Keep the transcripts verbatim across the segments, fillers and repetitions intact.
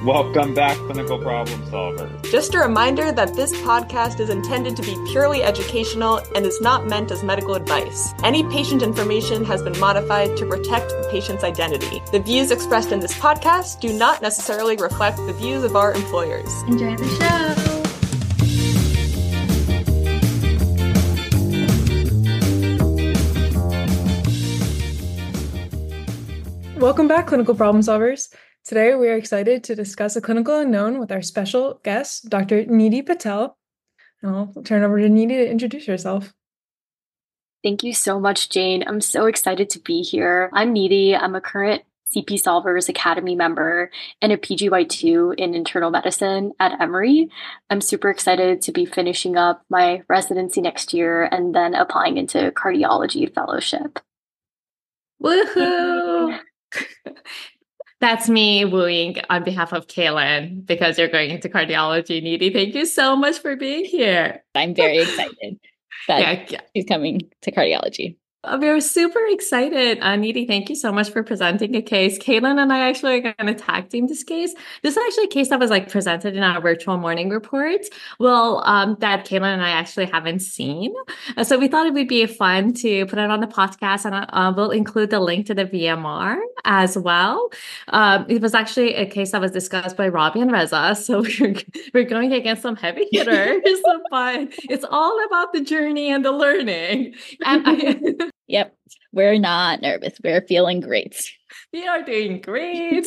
Welcome back, clinical problem solvers. Just a reminder that this podcast is intended to be purely educational and is not meant as medical advice. Any patient information has been modified to protect the patient's identity. The views expressed in this podcast do not necessarily reflect the views of our employers. Enjoy the show. Welcome back, clinical problem solvers. Today, we are excited to discuss a clinical unknown with our special guest, Doctor Nidhi Patel. And I'll turn over to Nidhi to introduce herself. Thank you so much, Jane. I'm so excited to be here. I'm Nidhi. I'm a current C P Solvers Academy member and a P G Y two in internal medicine at Emory. I'm super excited to be finishing up my residency next year and then applying into cardiology fellowship. Woohoo! That's me wooing on behalf of Kaylin because you're going into cardiology, Nidhi. Thank you so much for being here. I'm very excited that yeah. she's coming to cardiology. We're super excited. Uh, Nidhi, thank you so much for presenting a case. Kaylin and I actually are going to tag team this case. This is actually a case that was like presented in our virtual morning report. Well, um, that Kaylin and I actually haven't seen. Uh, so we thought it would be fun to put it on the podcast, and uh, we'll include the link to the V M R as well. Um, it was actually a case that was discussed by Robbie and Reza. So we're, we're going against some heavy hitters, but it's all about the journey and the learning. And I, Yep. We're not nervous. We're feeling great. We are doing great.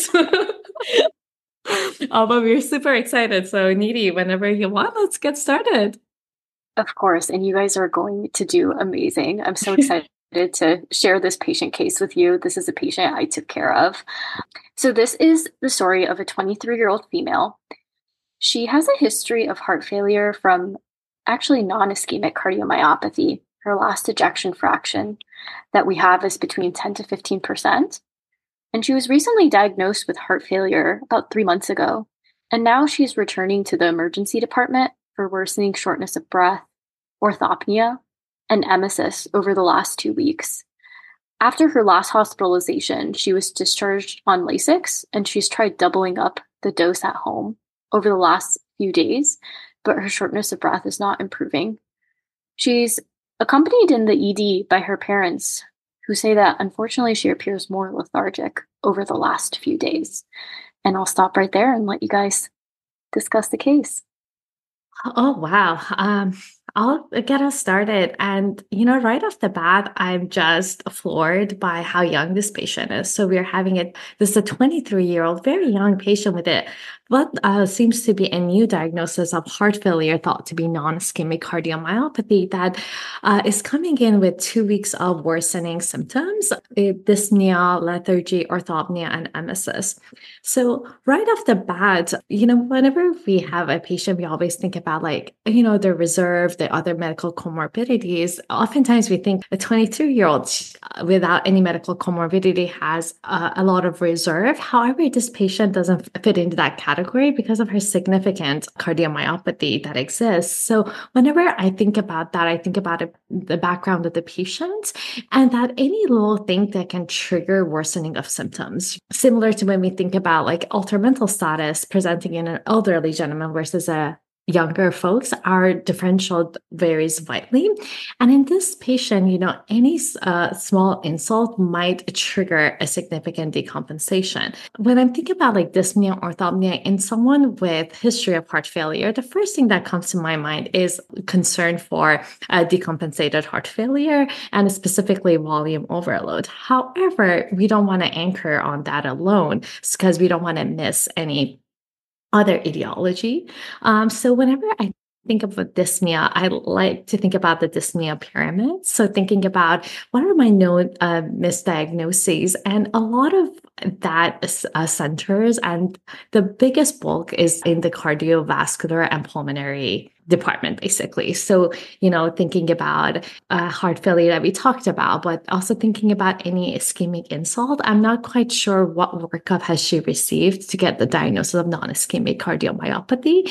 Oh, but we're super excited. So Nidhi, whenever you want, let's get started. Of course. And you guys are going to do amazing. I'm so excited to share this patient case with you. This is a patient I took care of. So this is the story of a twenty-three-year-old female. She has a history of heart failure from actually non-ischemic cardiomyopathy. Her last ejection fraction that we have is between ten to fifteen percent. And she was recently diagnosed with heart failure about three months ago. And now she's returning to the emergency department for worsening shortness of breath, orthopnea, and emesis over the last two weeks. After her last hospitalization, she was discharged on Lasix, and she's tried doubling up the dose at home over the last few days, but her shortness of breath is not improving. She's accompanied in the E D by her parents, who say that unfortunately she appears more lethargic over the last few days. And I'll stop right there and let you guys discuss the case. Oh, wow. Um, I'll get us started. And, you know, right off the bat, I'm just floored by how young this patient is. So we're having it, this is a twenty-three-year-old, very young patient with it. What uh, seems to be a new diagnosis of heart failure thought to be non-ischemic cardiomyopathy that uh, is coming in with two weeks of worsening symptoms, dyspnea, lethargy, orthopnea, and emesis. So right off the bat, you know, whenever we have a patient, we always think about like, you know, the reserve, the other medical comorbidities. Oftentimes we think a twenty-two-year-old without any medical comorbidity has uh, a lot of reserve. However, this patient doesn't fit into that category. category because of her significant cardiomyopathy that exists. So whenever I think about that, I think about it, the background of the patient and that any little thing that can trigger worsening of symptoms, similar to when we think about like altered mental status presenting in an elderly gentleman versus a younger folks, our differential varies widely. And in this patient, you know, any uh, small insult might trigger a significant decompensation. When I'm thinking about like dyspnea, orthopnea in someone with history of heart failure, the first thing that comes to my mind is concern for uh, decompensated heart failure and specifically volume overload. However, we don't want to anchor on that alone because we don't want to miss any other etiology. Um, so whenever I think of dyspnea, I like to think about the dyspnea pyramid. So thinking about what are my known uh, misdiagnoses, and a lot of that uh, centers and the biggest bulk is in the cardiovascular and pulmonary department, basically. So, you know, thinking about uh, heart failure that we talked about, but also thinking about any ischemic insult. I'm not quite sure what workup has she received to get the diagnosis of non-ischemic cardiomyopathy.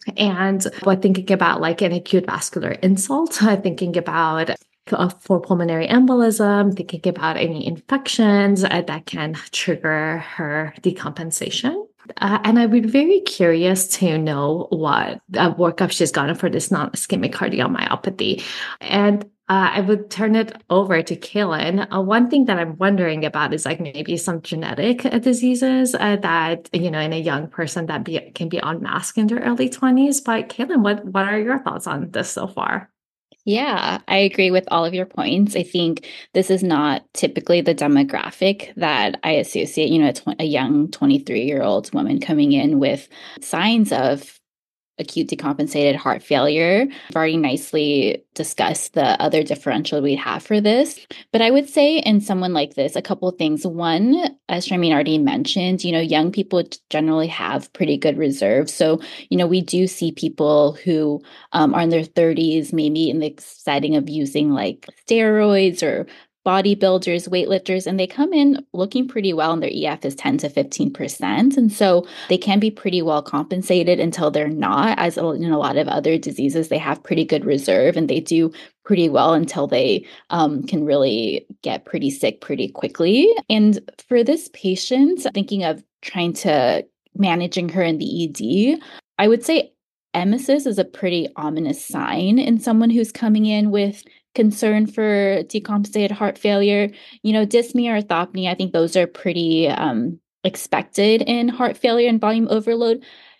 And but thinking about like an acute vascular insult, uh, thinking about for pulmonary embolism, thinking about any infections uh, that can trigger her decompensation. Uh, and I would be very curious to know what uh, workup she's gotten for this non-ischemic cardiomyopathy. And uh, I would turn it over to Kaylin. Uh, one thing that I'm wondering about is like maybe some genetic uh, diseases uh, that, you know, in a young person that be, can be unmasked in their early twenties. But Kaylin, what, what are your thoughts on this so far? Yeah, I agree with all of your points. I think this is not typically the demographic that I associate, you know, a, tw- a young twenty-three-year-old woman coming in with signs of acute decompensated heart failure. I've already nicely discussed the other differential we have for this. But I would say in someone like this, a couple of things. One, as Charmaine already mentioned, you know, young people generally have pretty good reserves. So, you know, we do see people who um, are in their thirties, maybe in the setting of using like steroids or bodybuilders, weightlifters, and they come in looking pretty well, and their E F is ten to fifteen percent. And so they can be pretty well compensated until they're not. As in a lot of other diseases, they have pretty good reserve and they do pretty well until they um, can really get pretty sick pretty quickly. And for this patient, thinking of trying to managing her in the E D, I would say emesis is a pretty ominous sign in someone who's coming in with concern for decompensated heart failure. You know, dyspnea or orthopnea, I think those are pretty um, expected in heart failure and volume overload.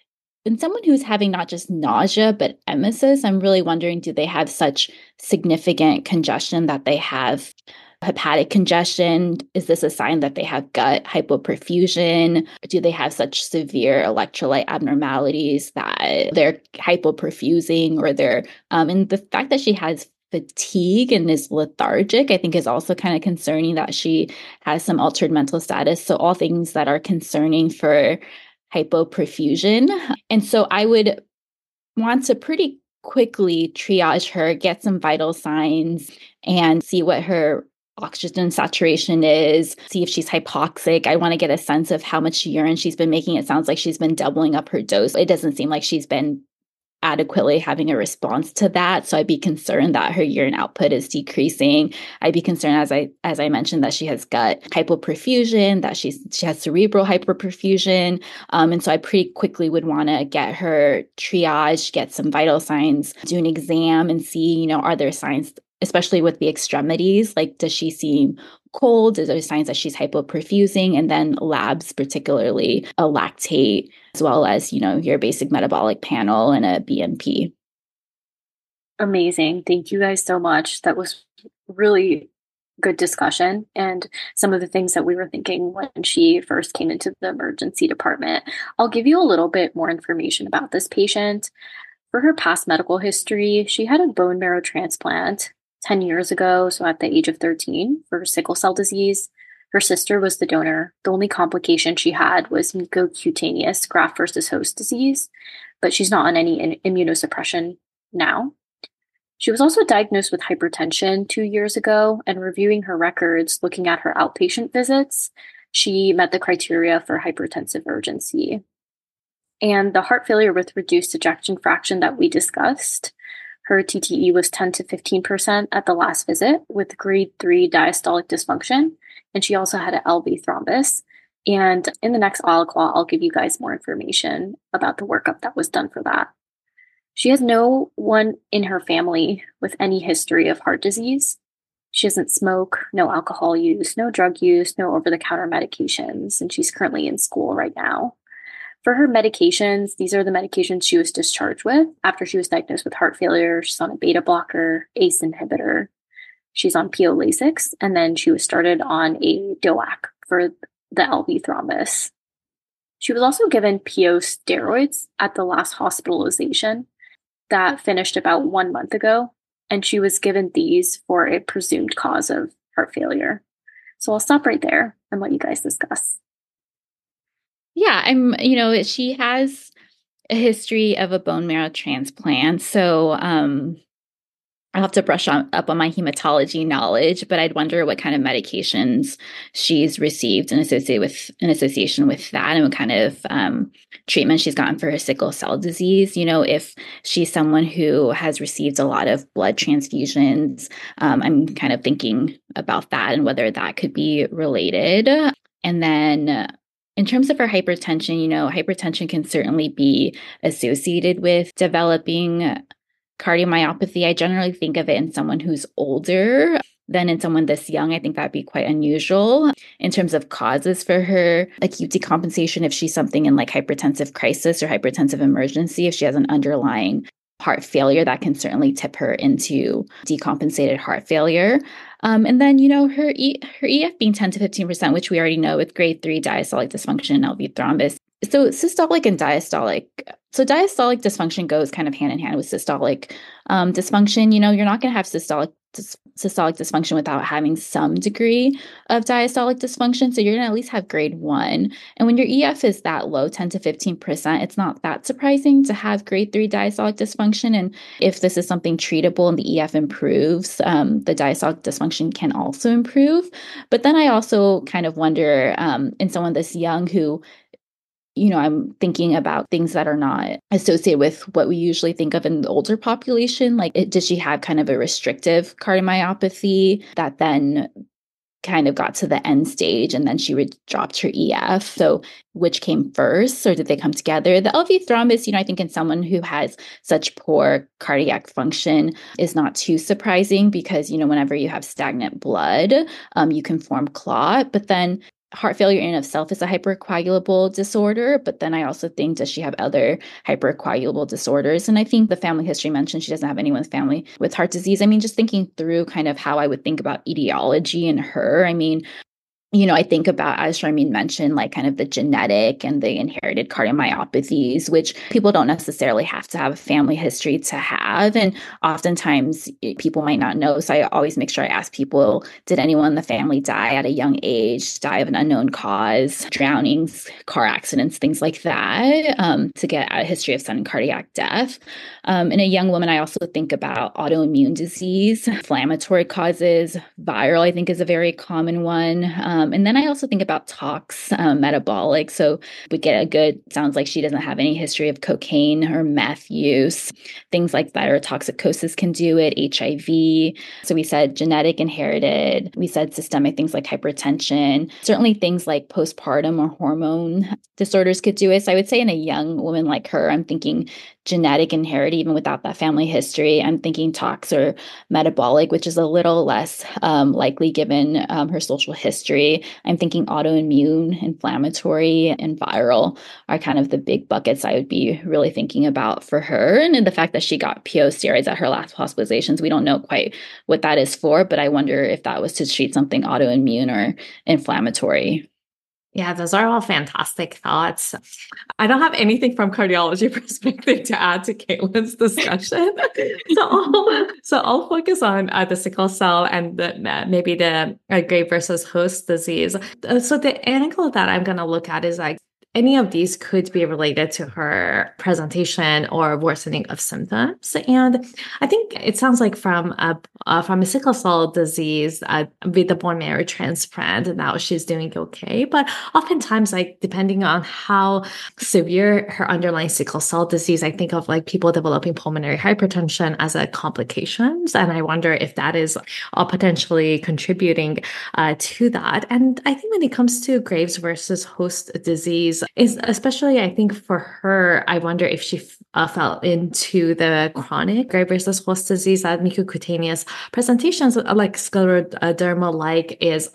In someone who's having not just nausea, but emesis, I'm really wondering, do they have such significant congestion that they have hepatic congestion? Is this a sign that they have gut hypoperfusion? Do they have such severe electrolyte abnormalities that they're hypoperfusing, or they're, um, and the fact that she has fatigue and is lethargic, I think is also kind of concerning, that she has some altered mental status. So all things that are concerning for hypoperfusion. And so I would want to pretty quickly triage her, get some vital signs, and see what her oxygen saturation is, see if she's hypoxic. I want to get a sense of how much urine she's been making. It sounds like she's been doubling up her dose. It doesn't seem like she's been adequately having a response to that. So I'd be concerned that her urine output is decreasing. I'd be concerned, as I as I mentioned, that she has gut hypoperfusion, that she's she has cerebral hyperperfusion. Um, and so I pretty quickly would want to get her triage, get some vital signs, do an exam and see, you know, are there signs, especially with the extremities, like does she seem cold? Is there signs that she's hypoperfusing? And then labs, particularly a lactate, as well as, you know, your basic metabolic panel and a B M P. Amazing. Thank you guys so much. That was really good discussion, and some of the things that we were thinking when she first came into the emergency department. I'll give you a little bit more information about this patient. For her past medical history, she had a bone marrow transplant ten years ago, so at the age of thirteen, for sickle cell disease. Her sister was the donor. The only complication she had was mucocutaneous graft versus host disease, but she's not on any in- immunosuppression now. She was also diagnosed with hypertension two years ago, and reviewing her records, looking at her outpatient visits, she met the criteria for hypertensive urgency. And the heart failure with reduced ejection fraction that we discussed, her T T E was ten to fifteen percent at the last visit with grade three diastolic dysfunction. And she also had an L V thrombus. And in the next aliquot, I'll give you guys more information about the workup that was done for that. She has no one in her family with any history of heart disease. She doesn't smoke, no alcohol use, no drug use, no over-the-counter medications, and she's currently in school right now. For her medications, these are the medications she was discharged with after she was diagnosed with heart failure. She's on a beta blocker, A C E inhibitor. She's on P O Lasix, and then she was started on a D O A C for the L V thrombus. She was also given P O steroids at the last hospitalization that finished about one month ago, and she was given these for a presumed cause of heart failure. So I'll stop right there and let you guys discuss. Yeah, I'm, you know, she has a history of a bone marrow transplant. So um, I'll have to brush on, up on my hematology knowledge, but I'd wonder what kind of medications she's received in associated with in association with that, and what kind of um, treatment she's gotten for her sickle cell disease. You know, if she's someone who has received a lot of blood transfusions, um, I'm kind of thinking about that and whether that could be related. And then In terms of her hypertension, you know, hypertension can certainly be associated with developing cardiomyopathy. I generally think of it in someone who's older than in someone this young. I think that'd be quite unusual in terms of causes for her acute decompensation. If she's something in like hypertensive crisis or hypertensive emergency, if she has an underlying heart failure, that can certainly tip her into decompensated heart failure. Um, and then, you know, her e- her E F being ten to fifteen percent, which we already know with grade three diastolic dysfunction and L V thrombus. So systolic and diastolic. So diastolic dysfunction goes kind of hand in hand with systolic um, dysfunction. You know, you're not going to have systolic dys- systolic dysfunction without having some degree of diastolic dysfunction. So you're going to at least have grade one. And when your E F is that low, ten to fifteen percent, it's not that surprising to have grade three diastolic dysfunction. And if this is something treatable and the E F improves, um, the diastolic dysfunction can also improve. But then I also kind of wonder um, in someone this young who, you know, I'm thinking about things that are not associated with what we usually think of in the older population. Like, it, did she have kind of a restrictive cardiomyopathy that then kind of got to the end stage and then she re- dropped her E F? So which came first, or did they come together? The L V thrombus, you know, I think in someone who has such poor cardiac function is not too surprising because, you know, whenever you have stagnant blood, um, you can form clot. But then heart failure in and of itself is a hypercoagulable disorder, but then I also think, does she have other hypercoagulable disorders? And I think the family history mentioned she doesn't have anyone with family with heart disease. I mean, just thinking through kind of how I would think about etiology in her, I mean, you know, I think about, as Charmaine mentioned, like kind of the genetic and the inherited cardiomyopathies, which people don't necessarily have to have a family history to have. And oftentimes people might not know. So I always make sure I ask people, did anyone in the family die at a young age, die of an unknown cause, drownings, car accidents, things like that, um, to get a history of sudden cardiac death. Um, in a young woman, I also think about autoimmune disease, inflammatory causes, viral, I think is a very common one. Um, and then I also think about tox, um, metabolic. So we get a good, sounds like she doesn't have any history of cocaine or meth use, things like that, or toxicosis can do it, H I V. So we said genetic, inherited. We said systemic, things like hypertension. Certainly things like postpartum or hormone disorders could do it. So I would say in a young woman like her, I'm thinking genetic, inherited, even without that family history. I'm thinking tox or metabolic, which is a little less um, likely given um, her social history. I'm thinking autoimmune, inflammatory, and viral are kind of the big buckets I would be really thinking about for her. And the fact that she got P O steroids at her last hospitalizations, we don't know quite what that is for, but I wonder if that was to treat something autoimmune or inflammatory. Yeah, those are all fantastic thoughts. I don't have anything from cardiology perspective to add to Caitlin's discussion. so, I'll, so I'll focus on uh, the sickle cell and the, uh, maybe the uh, grape versus host disease. Uh, so the angle that I'm going to look at is like, any of these could be related to her presentation or worsening of symptoms. And I think it sounds like from a, uh, from a sickle cell disease uh, with the bone marrow transplant, now she's doing okay. But oftentimes, like depending on how severe her underlying sickle cell disease, I think of like people developing pulmonary hypertension as a complications. And I wonder if that is uh, potentially contributing uh, to that. And I think when it comes to Graves versus host disease, is especially, I think for her, I wonder if she uh, fell into the chronic Graves versus host disease, that mucocutaneous presentations like scleroderma-like is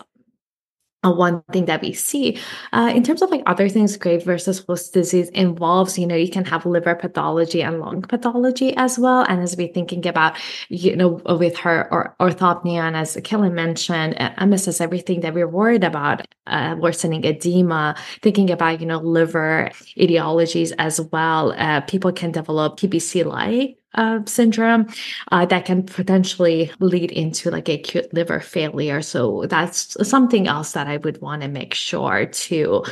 Uh, one thing that we see uh, in terms of like other things. Graves versus host disease involves, you know, you can have liver pathology and lung pathology as well. And as we're thinking about, you know, with her or orthopnea, and as Caitlin mentioned, uh, M S S, everything that we're worried about, uh, worsening edema, thinking about, you know, liver etiologies as well. Uh, people can develop P B C-like Uh, syndrome uh, that can potentially lead into like acute liver failure. So that's something else that I would want to make sure to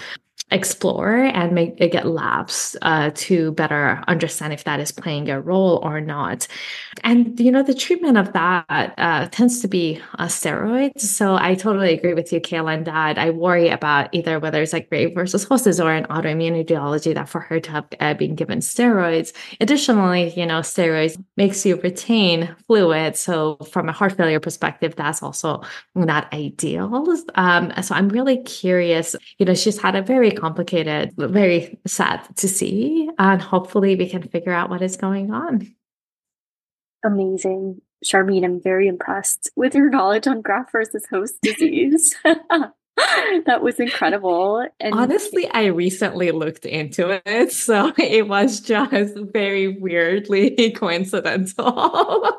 explore and make get labs uh, to better understand if that is playing a role or not. And, you know, the treatment of that uh, tends to be uh, steroids. So I totally agree with you, Caitlin, that I worry about either whether it's like Graves versus host disease or an autoimmune etiology, that for her to have uh, been given steroids. Additionally, you know, steroids makes you retain fluid. So from a heart failure perspective, that's also not ideal. Um, so I'm really curious, you know, she's had a very complicated, very sad to see. And hopefully we can figure out what is going on. Amazing. Charmaine, I'm very impressed with your knowledge on graft versus host disease. That was incredible. And honestly, I recently looked into it, so it was just very weirdly coincidental.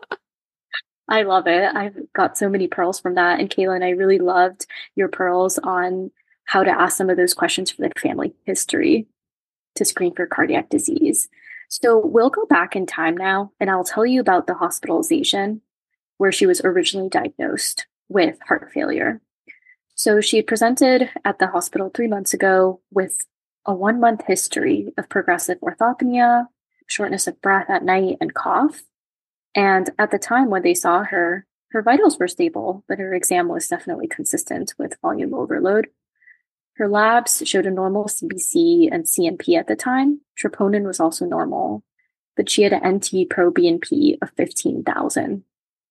I love it. I've got so many pearls from that. And Kaylin, I really loved your pearls on how to ask some of those questions for the family history to screen for cardiac disease. So we'll go back in time now, and I'll tell you about the hospitalization where she was originally diagnosed with heart failure. So she had presented at the hospital three months ago with a one-month history of progressive orthopnea, shortness of breath at night, and cough. And at the time when they saw her, her vitals were stable, but her exam was definitely consistent with volume overload. Her labs showed a normal C B C and C M P at the time. Troponin was also normal, but she had an N T-pro B N P of fifteen thousand.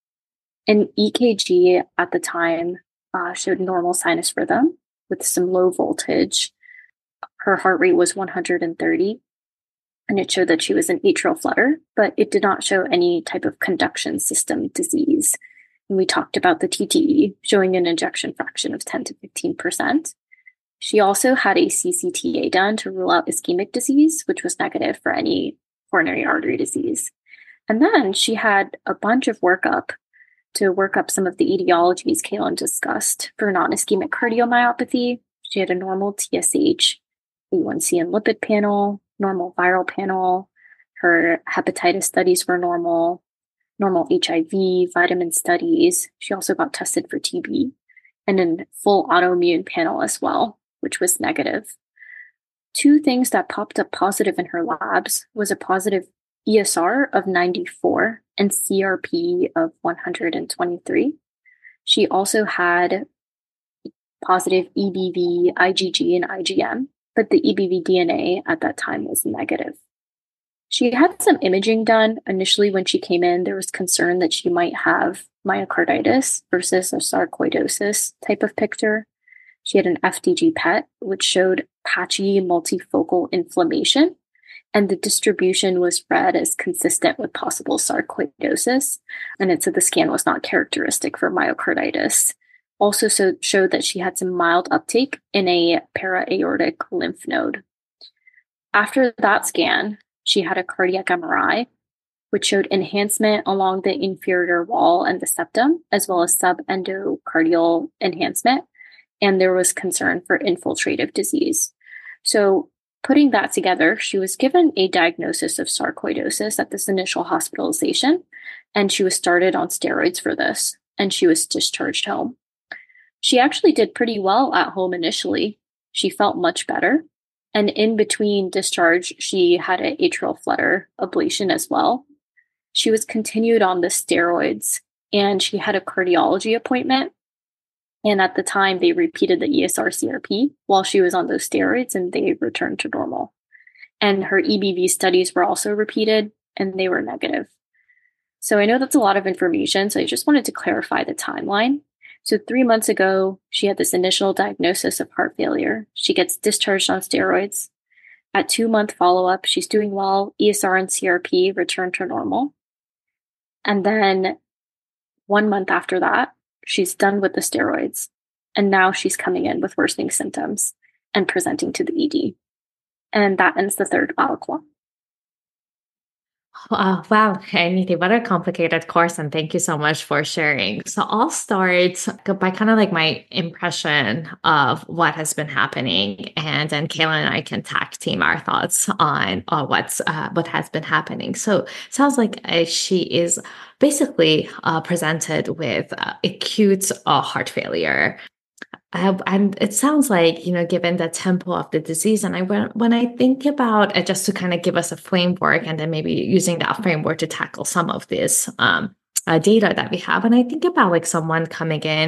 An E K G at the time uh, showed normal sinus rhythm with some low voltage. Her heart rate was one hundred thirty, and it showed that she was in atrial flutter, but it did not show any type of conduction system disease. And we talked about the T T E showing an ejection fraction of ten to fifteen percent. She also had a C C T A done to rule out ischemic disease, which was negative for any coronary artery disease. And then she had a bunch of workup to work up some of the etiologies Kaylin discussed for non-ischemic cardiomyopathy. She had a normal T S H, A one C and lipid panel, normal viral panel. Her hepatitis studies were normal, normal H I V, vitamin studies. She also got tested for T B and a full autoimmune panel as well, which was negative. Two things that popped up positive in her labs was a positive E S R of ninety-four and C R P of one hundred twenty-three. She also had positive E B V, I G G, and I G M, but the E B V D N A at that time was negative. She had some imaging done. Initially, when she came in, there was concern that she might have myocarditis versus a sarcoidosis type of picture. She had an F D G P E T, which showed patchy multifocal inflammation, and the distribution was read as consistent with possible sarcoidosis, and it said the scan was not characteristic for myocarditis. Also so showed that she had some mild uptake in a para-aortic lymph node. After that scan, she had a cardiac M R I, which showed enhancement along the inferior wall and the septum, as well as subendocardial enhancement, and there was concern for infiltrative disease. So putting that together, she was given a diagnosis of sarcoidosis at this initial hospitalization, and she was started on steroids for this, and she was discharged home. She actually did pretty well at home initially. She felt much better. And in between discharge, she had an atrial flutter ablation as well. She was continued on the steroids, and she had a cardiology appointment. And at the time, they repeated the E S R C R P while she was on those steroids, and they returned to normal. And her E B V studies were also repeated, and they were negative. So I know that's a lot of information, so I just wanted to clarify the timeline. So three months ago, she had this initial diagnosis of heart failure. She gets discharged on steroids. At two-month follow-up, she's doing well. E S R and C R P return to normal. And then one month after that, she's done with the steroids. And now she's coming in with worsening symptoms and presenting to the E D. And that ends the third aliquot. Uh, wow, Nidhi, what a complicated course, and thank you so much for sharing. So I'll start by kind of like my impression of what has been happening, and then Kaylin and I can tag team our thoughts on uh, what's uh, what has been happening. So it sounds like uh, she is basically uh, presented with uh, acute uh, heart failure. Uh, and it sounds like, you know, given the tempo of the disease, and I when, when I think about it, just to kind of give us a framework, and then maybe using that framework to tackle some of this um, uh, data that we have. And I think about like someone coming in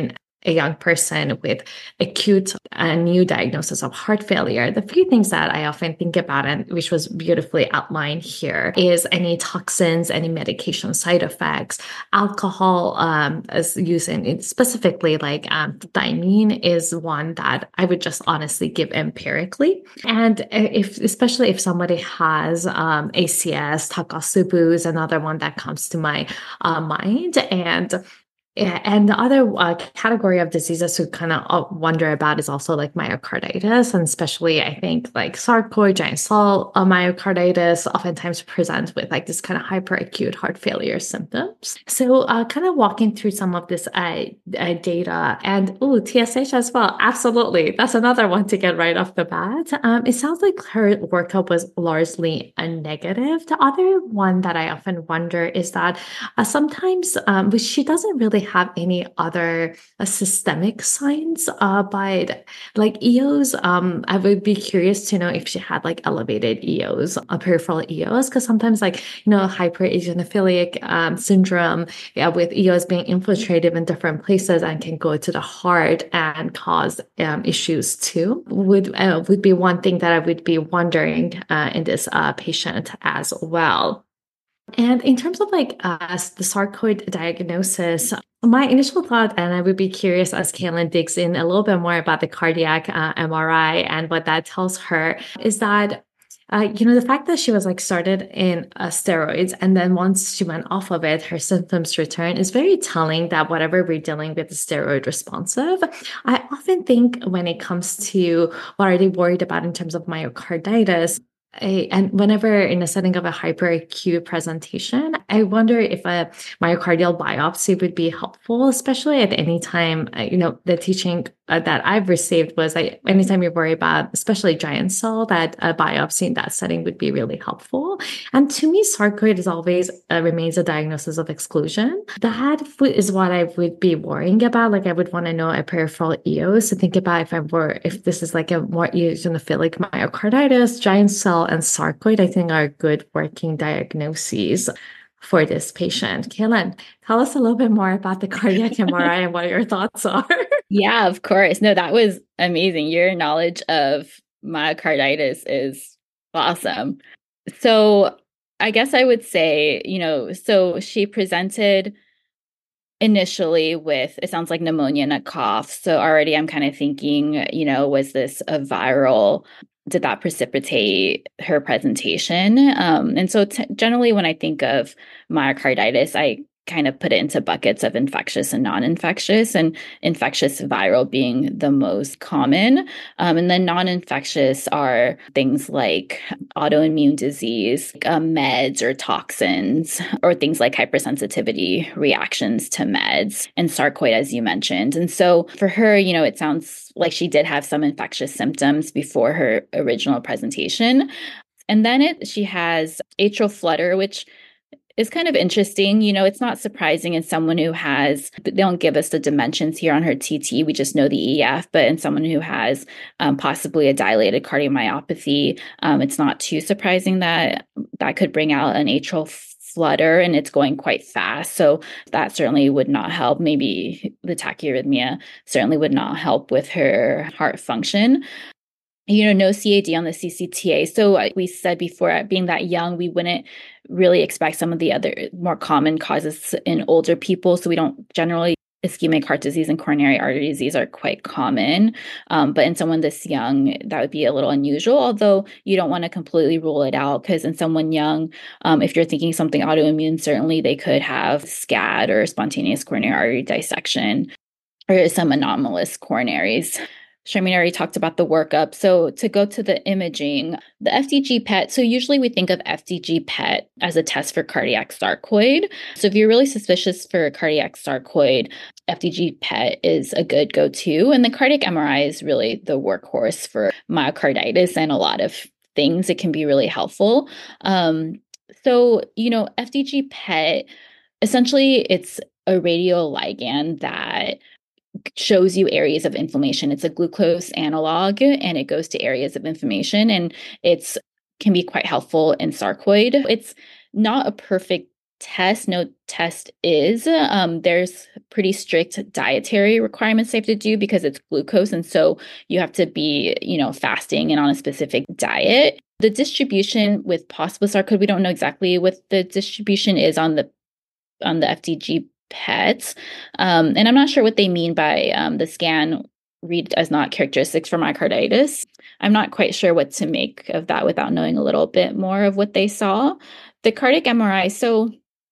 a young person with acute uh, new diagnosis of heart failure, the few things that I often think about, and which was beautifully outlined here, is any toxins, any medication side effects, alcohol um, as used in specifically like um, thiamine is one that I would just honestly give empirically. And if, especially if somebody has um, A C S, Takotsubo is another one that comes to my uh, mind. And Yeah, and the other uh, category of diseases to kind of wonder about is also like myocarditis, and especially I think like sarcoid, giant cell uh, myocarditis oftentimes present with like this kind of hyperacute heart failure symptoms. So uh, kind of walking through some of this uh, uh, data, and oh, T S H as well. Absolutely. That's another one to get right off the bat. Um, it sounds like her workup was largely a negative. The other one that I often wonder is that uh, sometimes um, she doesn't really have any other uh, systemic signs, uh, but like E Os, um, I would be curious to know if she had like elevated E Os, uh, peripheral E Os, because sometimes like, you know, hypereosinophilic um, syndrome yeah, with E Os being infiltrative in different places and can go to the heart and cause um, issues too, would, uh, would be one thing that I would be wondering uh, in this uh, patient as well. And in terms of like uh, the sarcoid diagnosis, my initial thought, and I would be curious as Kaylin digs in a little bit more about the cardiac uh, M R I and what that tells her, is that Uh, you know, the fact that she was like started in uh, steroids and then once she went off of it, her symptoms return is very telling that whatever we're dealing with is steroid responsive. I often think when it comes to what are they worried about in terms of myocarditis, I, and whenever in a setting of a hyperacute presentation, I wonder if a myocardial biopsy would be helpful, especially at any time. Uh, you know, the teaching uh, that I've received was that anytime you worry about, especially giant cell, that a biopsy in that setting would be really helpful. And to me, sarcoid is always uh, remains a diagnosis of exclusion. That is what I would be worrying about. Like I would want to know a peripheral E O S to think about if I were, if this is like a more eosinophilic myocarditis, giant cell, and sarcoid, I think are good working diagnoses for this patient. Kaylin, tell us a little bit more about the cardiac M R I and what your thoughts are. Yeah, of course. No, that was amazing. Your knowledge of myocarditis is awesome. So I guess I would say, you know, so she presented initially with, it sounds like pneumonia and a cough. So already I'm kind of thinking, you know, was this a viral? Did that precipitate her presentation? Um, and so t- generally when I think of myocarditis, I kind of put it into buckets of infectious and non-infectious, and infectious viral being the most common. Um, and then non-infectious are things like autoimmune disease, uh, meds or toxins, or things like hypersensitivity reactions to meds, and sarcoid, as you mentioned. And so for her, you know, it sounds like she did have some infectious symptoms before her original presentation. And then it she has atrial flutter, which is kind of interesting. You know, it's not surprising in someone who has, they don't give us the dimensions here on her T T, we just know the E F, but in someone who has um, possibly a dilated cardiomyopathy, um, it's not too surprising that that could bring out an atrial flutter, and it's going quite fast. So that certainly would not help. Maybe the tachyarrhythmia certainly would not help with her heart function. You know, no C A D on the C C T A. So we said before, being that young, we wouldn't really expect some of the other more common causes in older people. So we don't generally, ischemic heart disease and coronary artery disease are quite common. Um, but in someone this young, that would be a little unusual, although you don't want to completely rule it out, because in someone young, um, if you're thinking something autoimmune, certainly they could have SCAD or spontaneous coronary artery dissection or some anomalous coronaries. Charmaine already talked about the workup. So to go to the imaging, the F D G P E T, so usually we think of F D G P E T as a test for cardiac sarcoid. So if you're really suspicious for cardiac sarcoid, F D G P E T is a good go-to. And the cardiac M R I is really the workhorse for myocarditis and a lot of things. It can be really helpful. Um, so, you know, F D G P E T, essentially it's a radioligand that shows you areas of inflammation. It's a glucose analog, and it goes to areas of inflammation, and it's can be quite helpful in sarcoid. It's not a perfect test, no test is. Um, there's pretty strict dietary requirements they have to do because it's glucose. And so you have to be, you know, fasting and on a specific diet. The distribution with possible sarcoid, we don't know exactly what the distribution is on the on the F D G P E Ts. Um, and I'm not sure what they mean by um, the scan read as not characteristics for myocarditis. I'm not quite sure what to make of that without knowing a little bit more of what they saw. The cardiac M R I, so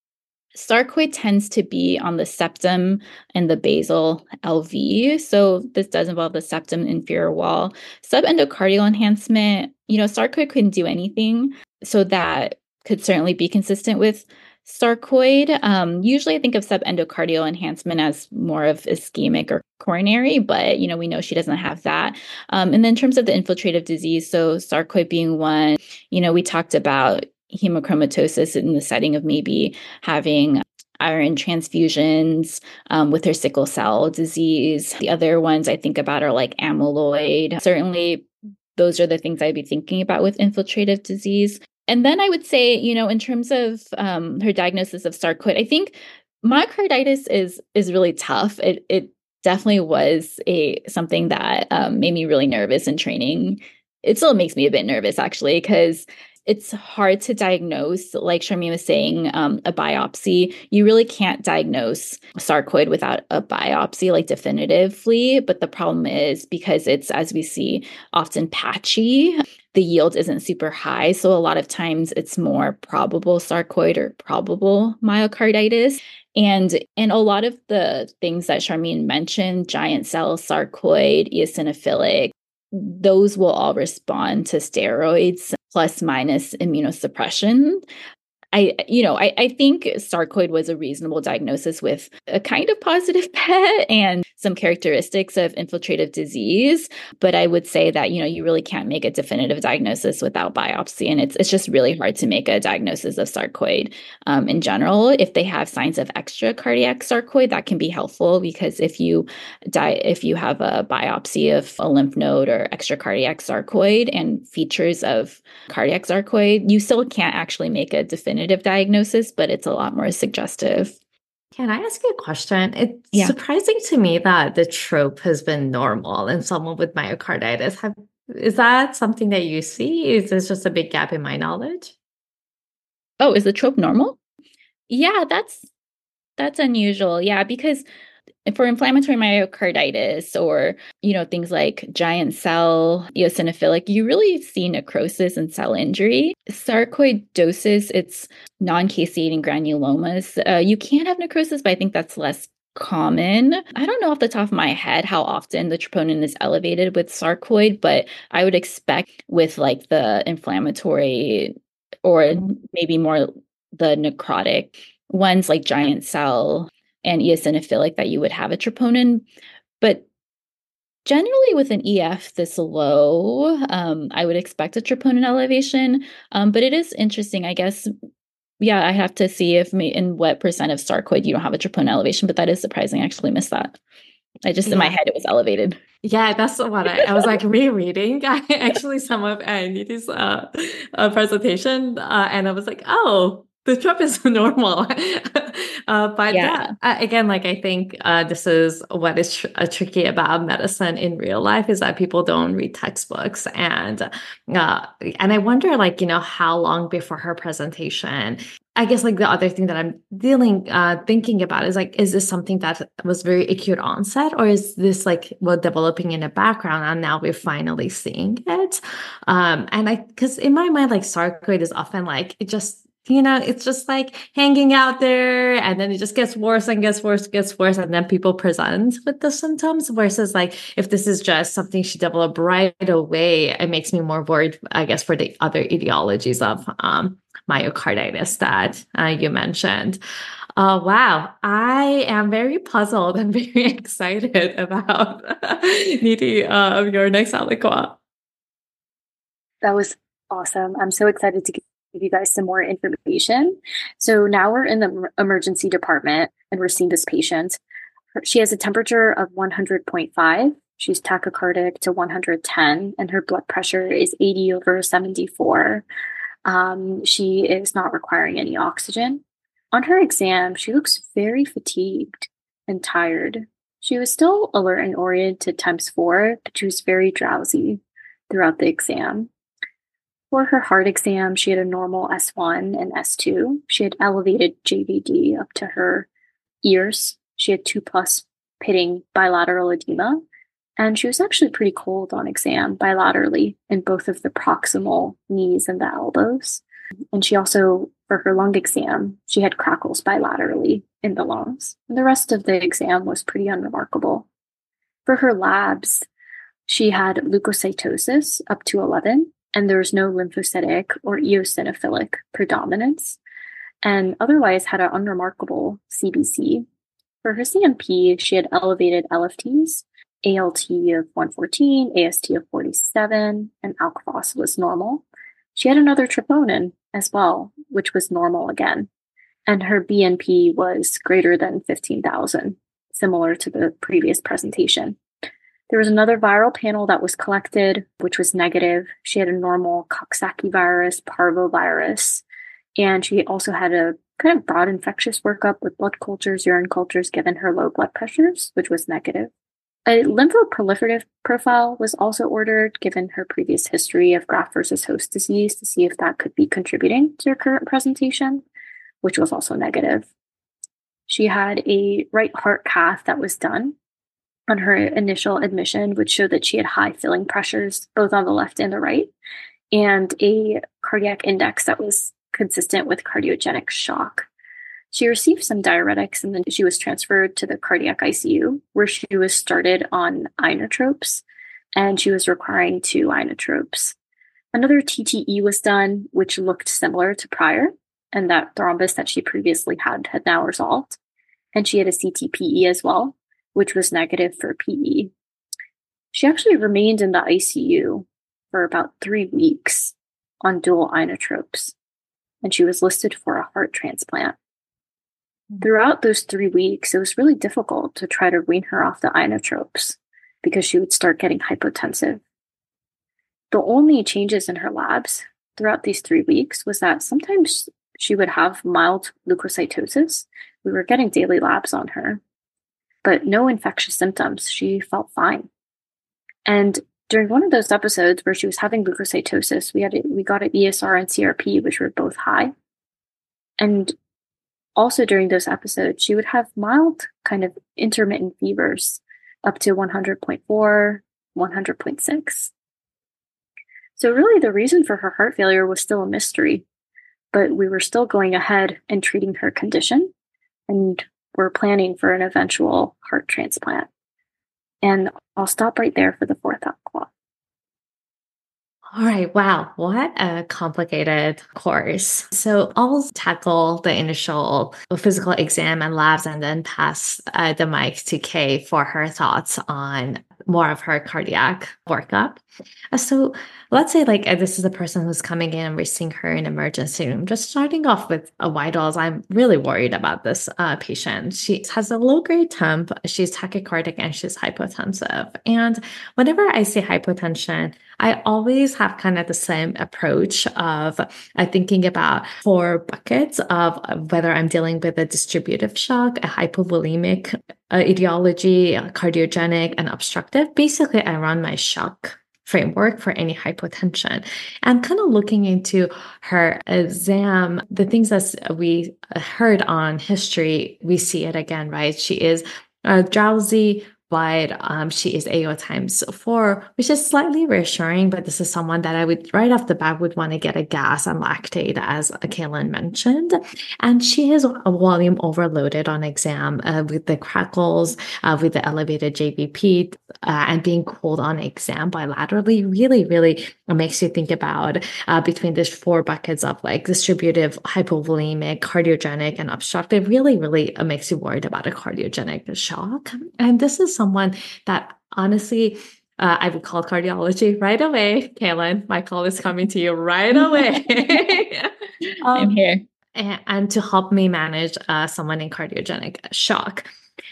sarcoid tends to be on the septum and the basal L V. So this does involve the septum inferior wall. Subendocardial enhancement, you know, sarcoid couldn't do anything. So that could certainly be consistent with sarcoid. Um, usually I think of subendocardial enhancement as more of ischemic or coronary, but, you know, we know she doesn't have that. Um, and then in terms of the infiltrative disease, so sarcoid being one, you know, we talked about hemochromatosis in the setting of maybe having iron transfusions um, with her sickle cell disease. The other ones I think about are like amyloid. Certainly, those are the things I'd be thinking about with infiltrative disease. And then I would say, you know, in terms of um, her diagnosis of sarcoid, I think myocarditis is is really tough. It it definitely was a something that um, made me really nervous in training. It still makes me a bit nervous, actually, because it's hard to diagnose. Like Charmaine was saying, um, a biopsy, you really can't diagnose sarcoid without a biopsy, like definitively. But the problem is because it's, as we see, often patchy, the yield isn't super high. So a lot of times it's more probable sarcoid or probable myocarditis. And and a lot of the things that Charmaine mentioned, giant cell sarcoid, eosinophilic, those will all respond to steroids plus minus immunosuppression. I, you know, I, I think sarcoid was a reasonable diagnosis with a kind of positive P E T and some characteristics of infiltrative disease. But I would say that, you know, you really can't make a definitive diagnosis without biopsy. And it's it's just really hard to make a diagnosis of sarcoid um, in general. If they have signs of extra cardiac sarcoid, that can be helpful because if you die, if you have a biopsy of a lymph node or extra cardiac sarcoid and features of cardiac sarcoid, you still can't actually make a definitive diagnosis, but it's a lot more suggestive. Can I ask you a question? It's Yeah. surprising to me that the trope has been normal in someone with myocarditis. Have, is that something that you see? Is this just a big gap in my knowledge? Oh, is the trope normal? Yeah, that's that's unusual. Yeah, because for inflammatory myocarditis or, you know, things like giant cell eosinophilic, you really see necrosis and cell injury. Sarcoidosis, it's non-caseating granulomas. Uh, you can have necrosis, but I think that's less common. I don't know off the top of my head how often the troponin is elevated with sarcoid, but I would expect with like the inflammatory or maybe more the necrotic ones like giant cell and eosinophilic that you would have a troponin. But generally with an E F this low, um, I would expect a troponin elevation. Um, but it is interesting, I guess. Yeah, I have to see if may, in what percent of sarcoid you don't have a troponin elevation, but that is surprising. I actually missed that. I just, yeah. In my head, it was elevated. Yeah, that's what I, I was like rereading actually some of Anita's uh, uh, presentation. Uh, and I was like, oh, the trope is normal. uh, but yeah, yeah uh, again, like I think uh, this is what is tr- uh, tricky about medicine in real life is that people don't read textbooks. And, uh, and I wonder like, you know, how long before her presentation, I guess like the other thing that I'm dealing, uh, thinking about is like, is this something that was very acute onset or is this like well developing in the background and now we're finally seeing it? Um, and I, cause in my mind, like sarcoid is often like, it just, you know, it's just like hanging out there and then it just gets worse and gets worse, gets worse. And then people present with the symptoms versus like, if this is just something she developed right away, it makes me more worried, I guess, for the other etiologies of um, myocarditis that uh, you mentioned. Uh, wow. I am very puzzled and very excited about Nidhi, uh, your next aliquot. That was awesome. I'm so excited to get give you guys some more information. So now we're in the emergency department and we're seeing this patient. She has a temperature of one hundred point five. She's tachycardic to one hundred ten and her blood pressure is eighty over seventy-four. Um, she is not requiring any oxygen. On her exam, she looks very fatigued and tired. She was still alert and oriented times four, but she was very drowsy throughout the exam. For her heart exam, she had a normal S one and S two. She had elevated J V D up to her ears. She had two plus pitting bilateral edema, and she was actually pretty cold on exam bilaterally in both of the proximal knees and the elbows. And she also, for her lung exam, she had crackles bilaterally in the lungs. And the rest of the exam was pretty unremarkable. For her labs, she had leukocytosis up to eleven, and there was no lymphocytic or eosinophilic predominance, and otherwise had an unremarkable C B C. For her C M P, she had elevated L F Ts, A L T of one fourteen, A S T of forty-seven, and alk phos was normal. She had another troponin as well, which was normal again, and her B N P was greater than fifteen thousand, similar to the previous presentation. There was another viral panel that was collected, which was negative. She had a normal Coxsackie virus, parvovirus, and she also had a kind of broad infectious workup with blood cultures, urine cultures, given her low blood pressures, which was negative. A lymphoproliferative profile was also ordered, given her previous history of graft versus host disease, to see if that could be contributing to her current presentation, which was also negative. She had a right heart cath that was done on her initial admission, which showed that she had high filling pressures, both on the left and the right, and a cardiac index that was consistent with cardiogenic shock. She received some diuretics, and then she was transferred to the cardiac I C U, where she was started on inotropes, and she was requiring two inotropes. Another T T E was done, which looked similar to prior, and that thrombus that she previously had had now resolved. And she had a C T P E as well, which was negative for P E. She actually remained in the I C U for about three weeks on dual inotropes, and she was listed for a heart transplant. Throughout those three weeks, it was really difficult to try to wean her off the inotropes because she would start getting hypotensive. The only changes in her labs throughout these three weeks was that sometimes she would have mild leukocytosis. We were getting daily labs on her, but no infectious symptoms. She felt fine. And during one of those episodes where she was having leukocytosis, we had a, we got an E S R and C R P, which were both high. And also during those episodes, she would have mild kind of intermittent fevers up to one hundred point four, one hundred point six. So really the reason for her heart failure was still a mystery, but we were still going ahead and treating her condition, and we're planning for an eventual heart transplant. And I'll stop right there for the fourth outclaw. All right. Wow. What a complicated course. So I'll tackle the initial physical exam and labs and then pass uh, the mic to Kay for her thoughts on more of her cardiac workup. Uh, so let's say like uh, this is a person who's coming in and we're seeing her in emergency room. Just starting off with uh, vitals, I'm really worried about this uh, patient. She has a low grade temp, she's tachycardic, and she's hypotensive. And whenever I say hypotension, I always have kind of the same approach of uh, thinking about four buckets of whether I'm dealing with a distributive shock, a hypovolemic uh, etiology, uh, cardiogenic, and obstructive. Basically, I run my shock framework for any hypotension. And kind of looking into her exam, the things that we heard on history, we see it again, right? She is uh, drowsy, but um, she is A O times four, which is slightly reassuring, but this is someone that I would right off the bat would want to get a gas and lactate, as Kaylin mentioned. And she is a volume overloaded on exam uh, with the crackles, uh, with the elevated J V P, uh, and being cold on exam bilaterally really, really makes you think about uh, between these four buckets of like distributive, hypovolemic, cardiogenic, and obstructive, really, really uh, makes you worried about a cardiogenic shock. And this is someone that honestly, uh, I would call cardiology right away. Kaylin, my call is coming to you right away. um, I'm here. And, and to help me manage uh, someone in cardiogenic shock.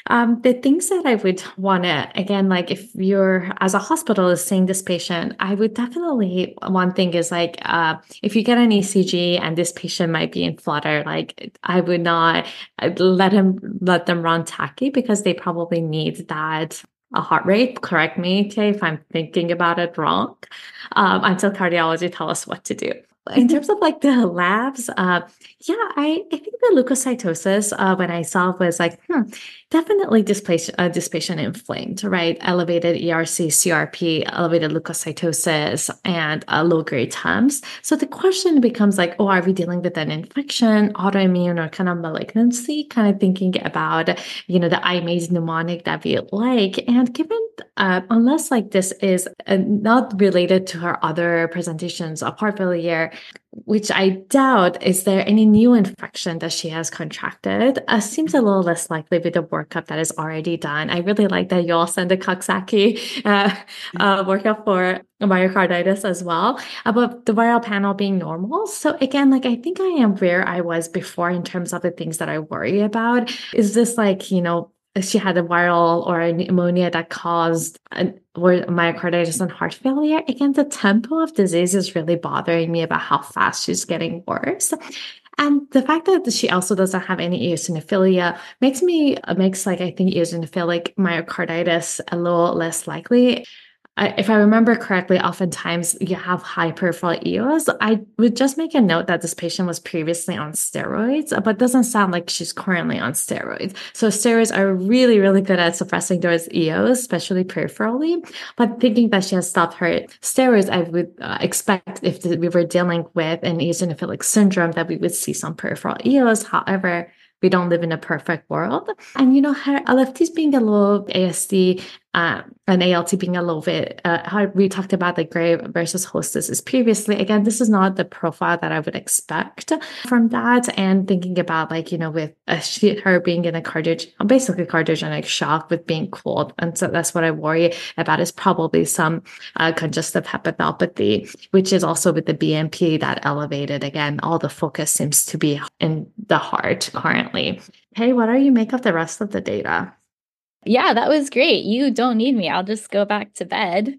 Um, the things that I would want to, again, like if you're as a hospital is seeing this patient, I would definitely, one thing is like, uh, if you get an E C G and this patient might be in flutter, like I would not let him, let them run tachy because they probably need that a heart rate. Correct me, Tay, if I'm thinking about it wrong, um, until cardiology tell us what to do. In terms of like the labs, uh, yeah, I, I think the leukocytosis, uh, when I saw was like, hmm, definitely this, place, uh, this patient inflamed, right? Elevated E R C, C R P, elevated leukocytosis, and uh, low-grade T E M S. So the question becomes like, oh, are we dealing with an infection, autoimmune, or kind of malignancy? Kind of thinking about, you know, the I M A S mnemonic that we like. And given, uh, unless like this is uh, not related to her other presentations of heart failure, which I doubt, is there any new infection that she has contracted? Uh, seems a little less likely with the workup that is already done. I really like that you all send the Coxsackie uh, uh, workup for myocarditis as well, uh, but the viral panel being normal. So again, like I think I am where I was before in terms of the things that I worry about. Is this like, you know, she had a viral or a pneumonia that caused an, or myocarditis and heart failure. Again, the tempo of disease is really bothering me about how fast she's getting worse. And the fact that she also doesn't have any eosinophilia makes me, makes like, I think eosinophilic myocarditis a little less likely. If I remember correctly, oftentimes you have high peripheral E O S. I would just make a note that this patient was previously on steroids, but it doesn't sound like she's currently on steroids. So steroids are really, really good at suppressing those E Os, especially peripherally. But thinking that she has stopped her steroids, I would uh, expect if we were dealing with an eosinophilic syndrome that we would see some peripheral E Os. However, we don't live in a perfect world. And, you know, her L F Ts being a little A S D um, and A L T being a little bit, uh, how we talked about the grave versus host disease previously. Again, this is not the profile that I would expect from that. And thinking about like, you know, with uh, she, her being in a cardiog, basically cardiogenic shock with being cold. And so that's what I worry about is probably some uh, congestive hepatopathy, which is also with the B M P that elevated. Again, all the focus seems to be in the heart currently. Hey, what do you make of the rest of the data? Yeah, that was great. You don't need me. I'll just go back to bed.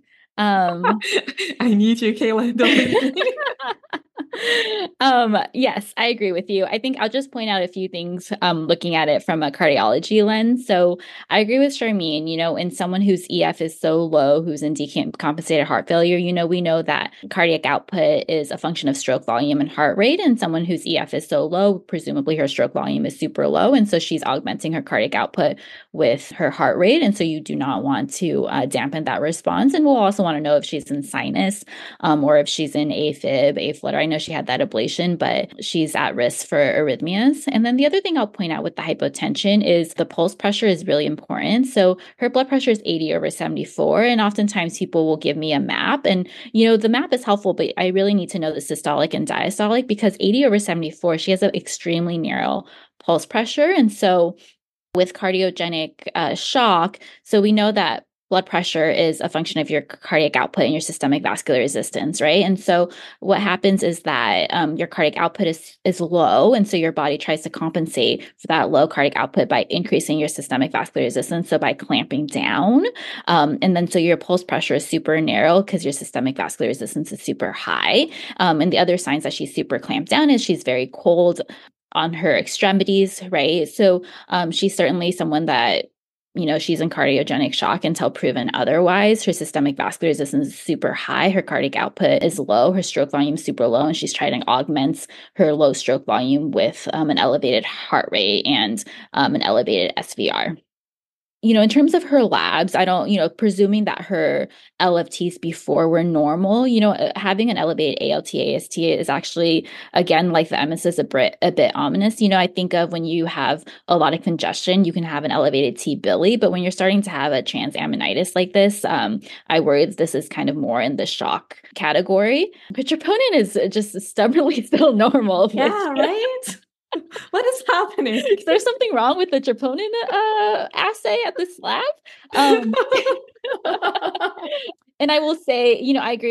Um, I need you, Kayla. Don't leave me. um, yes, I agree with you. I think I'll just point out a few things um, looking at it from a cardiology lens. So I agree with Charmaine, you know, in someone whose E F is so low, who's in decompensated heart failure, you know, we know that cardiac output is a function of stroke volume and heart rate. And someone whose E F is so low, presumably her stroke volume is super low. And so she's augmenting her cardiac output with her heart rate. And so you do not want to uh, dampen that response. And we'll also want to know if she's in sinus um, or if she's in AFib, A-flutter. I know she had that ablation, but she's at risk for arrhythmias. And then the other thing I'll point out with the hypotension is the pulse pressure is really important. So her blood pressure is eighty over seventy-four. And oftentimes people will give me a map. And, you know, the map is helpful, but I really need to know the systolic and diastolic because eighty over seventy-four, she has an extremely narrow pulse pressure. And so with cardiogenic uh, shock, so we know that blood pressure is a function of your cardiac output and your systemic vascular resistance, right? And so what happens is that um, your cardiac output is, is low. And so your body tries to compensate for that low cardiac output by increasing your systemic vascular resistance. So by clamping down. Um, and then so your pulse pressure is super narrow because your systemic vascular resistance is super high. Um, and the other signs that she's super clamped down is she's very cold on her extremities, right? So um, she's certainly someone that you know, she's in cardiogenic shock until proven otherwise. Her systemic vascular resistance is super high. Her cardiac output is low. Her stroke volume is super low. And she's trying to augment her low stroke volume with um, an elevated heart rate and um, an elevated S V R. You know, in terms of her labs, I don't, you know, presuming that her L F Ts before were normal, you know, having an elevated A L T, A S T is actually, again, like the M S is a bit, a bit ominous. You know, I think of when you have a lot of congestion, you can have an elevated T-bili, but when you're starting to have a transaminitis like this, um, I worry that this is kind of more in the shock category. But troponin is just stubbornly still normal. Yeah, right? What is happening? Is there something wrong with the troponin uh, assay at this lab? Um, and I will say, you know, I agree with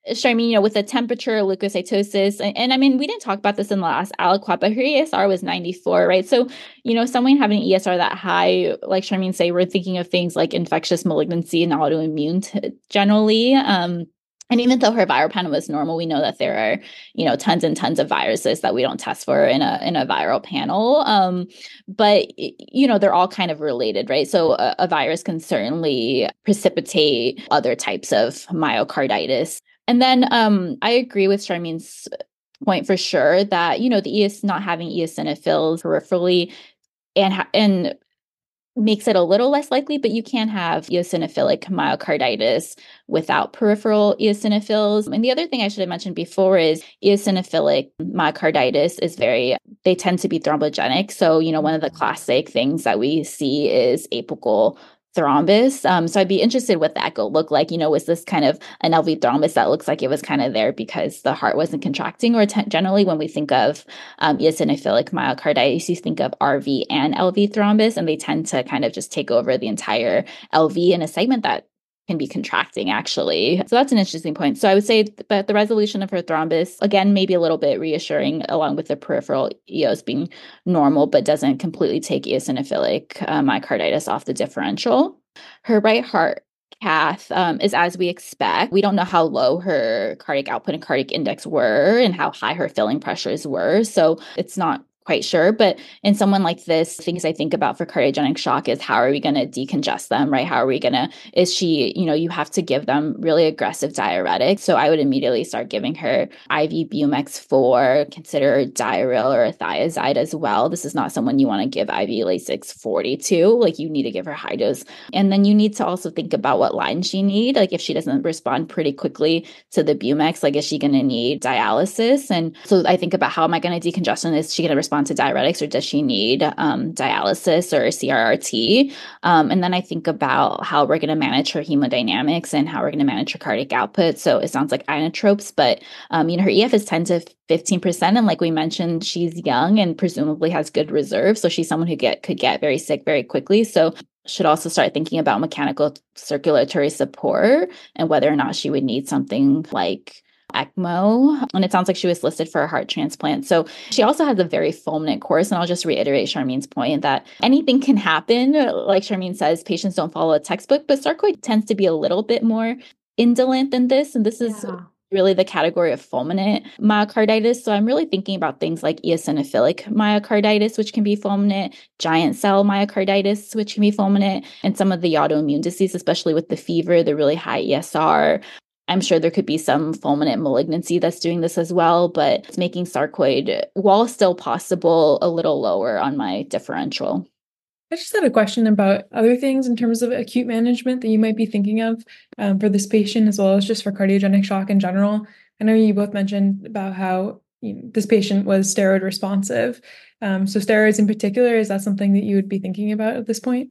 Charmaine, you know, with the temperature, leukocytosis, and, and I mean, we didn't talk about this in the last aliquot, but her E S R was ninety-four, right? So, you know, someone having an E S R that high, like Charmaine say, we're thinking of things like infectious malignancy and autoimmune t- generally. Um, And even though her viral panel was normal, we know that there are, you know, tons and tons of viruses that we don't test for in a in a viral panel. Um, but you know, they're all kind of related, right? So a, a virus can certainly precipitate other types of myocarditis. And then um, I agree with Charmaine's point for sure that, you know, the E S not having eosinophils peripherally and ha- and makes it a little less likely, but you can have eosinophilic myocarditis without peripheral eosinophils. And the other thing I should have mentioned before is eosinophilic myocarditis is very, they tend to be thrombogenic. So, you know, one of the classic things that we see is apical thrombus. Um, so I'd be interested what the echo looked like. You know, was this kind of an L V thrombus that looks like it was kind of there because the heart wasn't contracting? Or t- generally, when we think of um, eosinophilic myocarditis, you think of R V and L V thrombus, and they tend to kind of just take over the entire L V in a segment that can be contracting, actually. So that's an interesting point. So I would say, but the resolution of her thrombus, again, maybe a little bit reassuring, along with the peripheral eos being normal, but doesn't completely take eosinophilic uh, myocarditis off the differential. Her right heart cath um, is as we expect. We don't know how low her cardiac output and cardiac index were and how high her filling pressures were. So it's not quite sure. But in someone like this, things I think about for cardiogenic shock is how are we going to decongest them, right? How are we going to, is she, you know, you have to give them really aggressive diuretics. So I would immediately start giving her I V Bumex four, consider Diaril or a thiazide as well. This is not someone you want to give I V Lasix forty to. Like, you need to give her high dose. And then you need to also think about what line she need. Like, if she doesn't respond pretty quickly to the Bumex, like, is she going to need dialysis? And so I think about how am I going to decongest? Is she going to respond to diuretics, or does she need um, dialysis or C R R T? Um, and then I think about how we're going to manage her hemodynamics and how we're going to manage her cardiac output. So it sounds like inotropes, but um, you know, her E F is ten to fifteen percent. And like we mentioned, she's young and presumably has good reserve. So she's someone who get could get very sick very quickly. So should also start thinking about mechanical circulatory support and whether or not she would need something like ECMO. And it sounds like she was listed for a heart transplant. So she also has a very fulminant course. And I'll just reiterate Charmaine's point that anything can happen. Like Charmaine says, patients don't follow a textbook, but sarcoid tends to be a little bit more indolent than this. And this is yeah. really the category of fulminant myocarditis. So I'm really thinking about things like eosinophilic myocarditis, which can be fulminant, giant cell myocarditis, which can be fulminant, and some of the autoimmune disease, especially with the fever, the really high E S R. I'm sure there could be some fulminant malignancy that's doing this as well, but it's making sarcoid, while still possible, a little lower on my differential. I just had a question about other things in terms of acute management that you might be thinking of um, for this patient, as well as just for cardiogenic shock in general. I know you both mentioned about how you know, this patient was steroid responsive. Um, so steroids in particular, is that something that you would be thinking about at this point?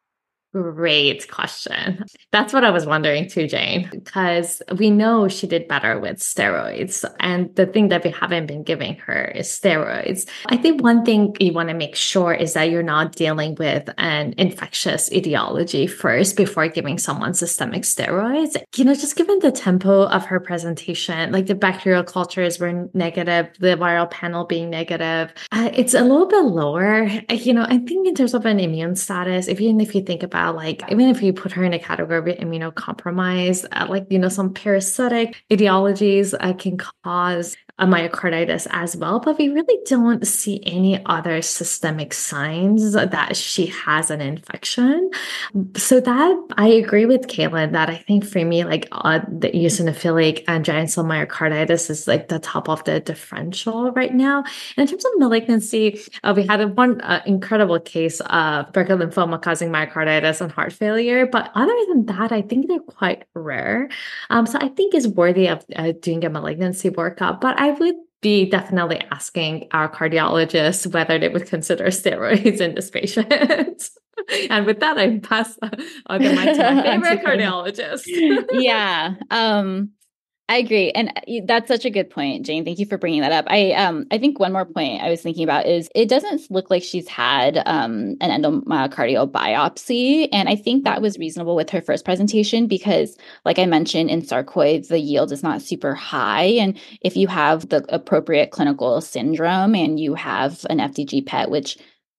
Great question. That's what I was wondering too, Jane, because we know she did better with steroids. And the thing that we haven't been giving her is steroids. I think one thing you want to make sure is that you're not dealing with an infectious etiology first before giving someone systemic steroids. You know, just given the tempo of her presentation, like the bacterial cultures were negative, the viral panel being negative, uh, it's a little bit lower. You know, I think in terms of an immune status, if even if you think about like, even if you put her in a category of immunocompromised, uh, like, you know, some parasitic etiologies uh, can cause a myocarditis as well, but we really don't see any other systemic signs that she has an infection. So that I agree with Caitlin that I think for me, like uh, the eosinophilic and giant cell myocarditis is like the top of the differential right now. And in terms of malignancy, uh, we had a one uh, incredible case of Burkitt lymphoma causing myocarditis and heart failure. But other than that, I think they're quite rare. Um, so I think it's worthy of uh, doing a malignancy workup. But I would be definitely asking our cardiologists whether they would consider steroids in this patient. And with that, I pass uh, the mic to my favorite cardiologist. yeah. Um, I agree. And that's such a good point, Jane. Thank you for bringing that up. I um I think one more point I was thinking about is it doesn't look like she's had um an endomyocardial biopsy. And I think that was reasonable with her first presentation because, like I mentioned, in sarcoids, the yield is not super high. And if you have the appropriate clinical syndrome and you have an F D G P E T, which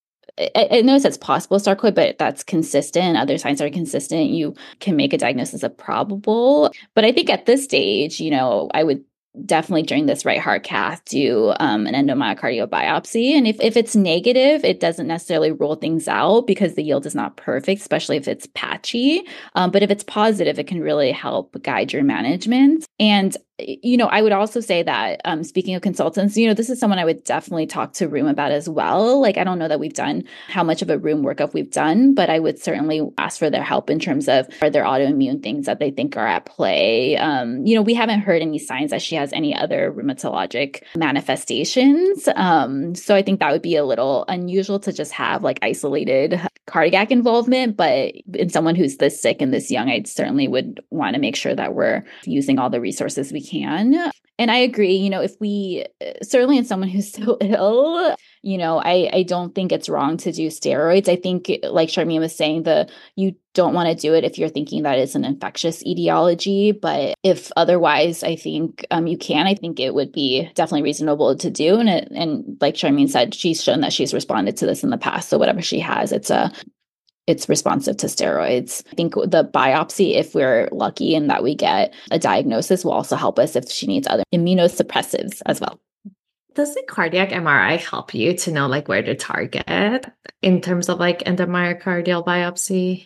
I, I know that's possible sarcoid, but that's consistent. Other signs are consistent. You can make a diagnosis of probable. But I think at this stage, you know, I would definitely during this right heart cath do um, an endomyocardial biopsy. And if, if it's negative, it doesn't necessarily rule things out because the yield is not perfect, especially if it's patchy. Um, but if it's positive, it can really help guide your management. And you know, I would also say that um, speaking of consultants, you know, this is someone I would definitely talk to Rheum about as well. Like, I don't know that we've done how much of a Rheum workup we've done, but I would certainly ask for their help in terms of are there autoimmune things that they think are at play. Um, you know, we haven't heard any signs that she has any other rheumatologic manifestations. Um, so I think that would be a little unusual to just have like isolated cardiac involvement. But in someone who's this sick and this young, I certainly would want to make sure that we're using all the resources we can. And I agree, you know, if we certainly in someone who's so ill, you know, I, I don't think it's wrong to do steroids. I think, like Charmaine was saying, the you don't want to do it if you're thinking that it's an infectious etiology. But if otherwise, I think um, you can. I think it would be definitely reasonable to do. And it, and like Charmaine said, she's shown that she's responded to this in the past. So whatever she has, it's a it's responsive to steroids. I think the biopsy, if we're lucky and that we get a diagnosis, will also help us if she needs other immunosuppressives as well. Does the cardiac M R I help you to know like where to target in terms of like endomyocardial biopsy?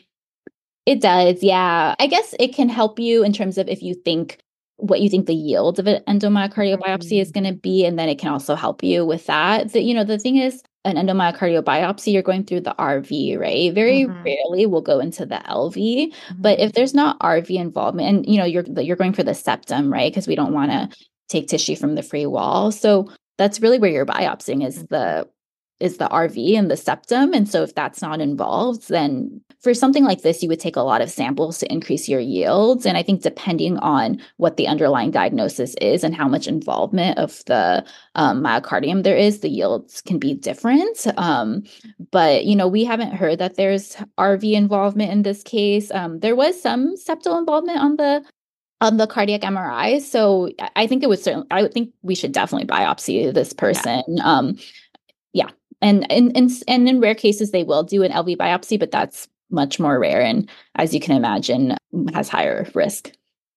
It does, yeah. I guess it can help you in terms of if you think what you think the yield of an endomyocardial biopsy is going to be, and then it can also help you with that. The, you know, the thing is, an endomyocardial biopsy, you're going through the R V, right? Very mm-hmm. rarely we'll go into the L V. Mm-hmm. But if there's not R V involvement, and you know, you're you're going for the septum, right? Because we don't want to take tissue from the free wall. So that's really where you're biopsying is the is the R V and the septum. And so if that's not involved, then for something like this, you would take a lot of samples to increase your yields. And I think depending on what the underlying diagnosis is and how much involvement of the um, myocardium there is, the yields can be different. Um, but, you know, we haven't heard that there's R V involvement in this case. Um, there was some septal involvement on the on the cardiac M R I. So I think it was certainly, I would think we should definitely biopsy this person. Yeah. Um, yeah. And, and, and, and in rare cases, they will do an L V biopsy, but that's much more rare. And as you can imagine, has higher risk.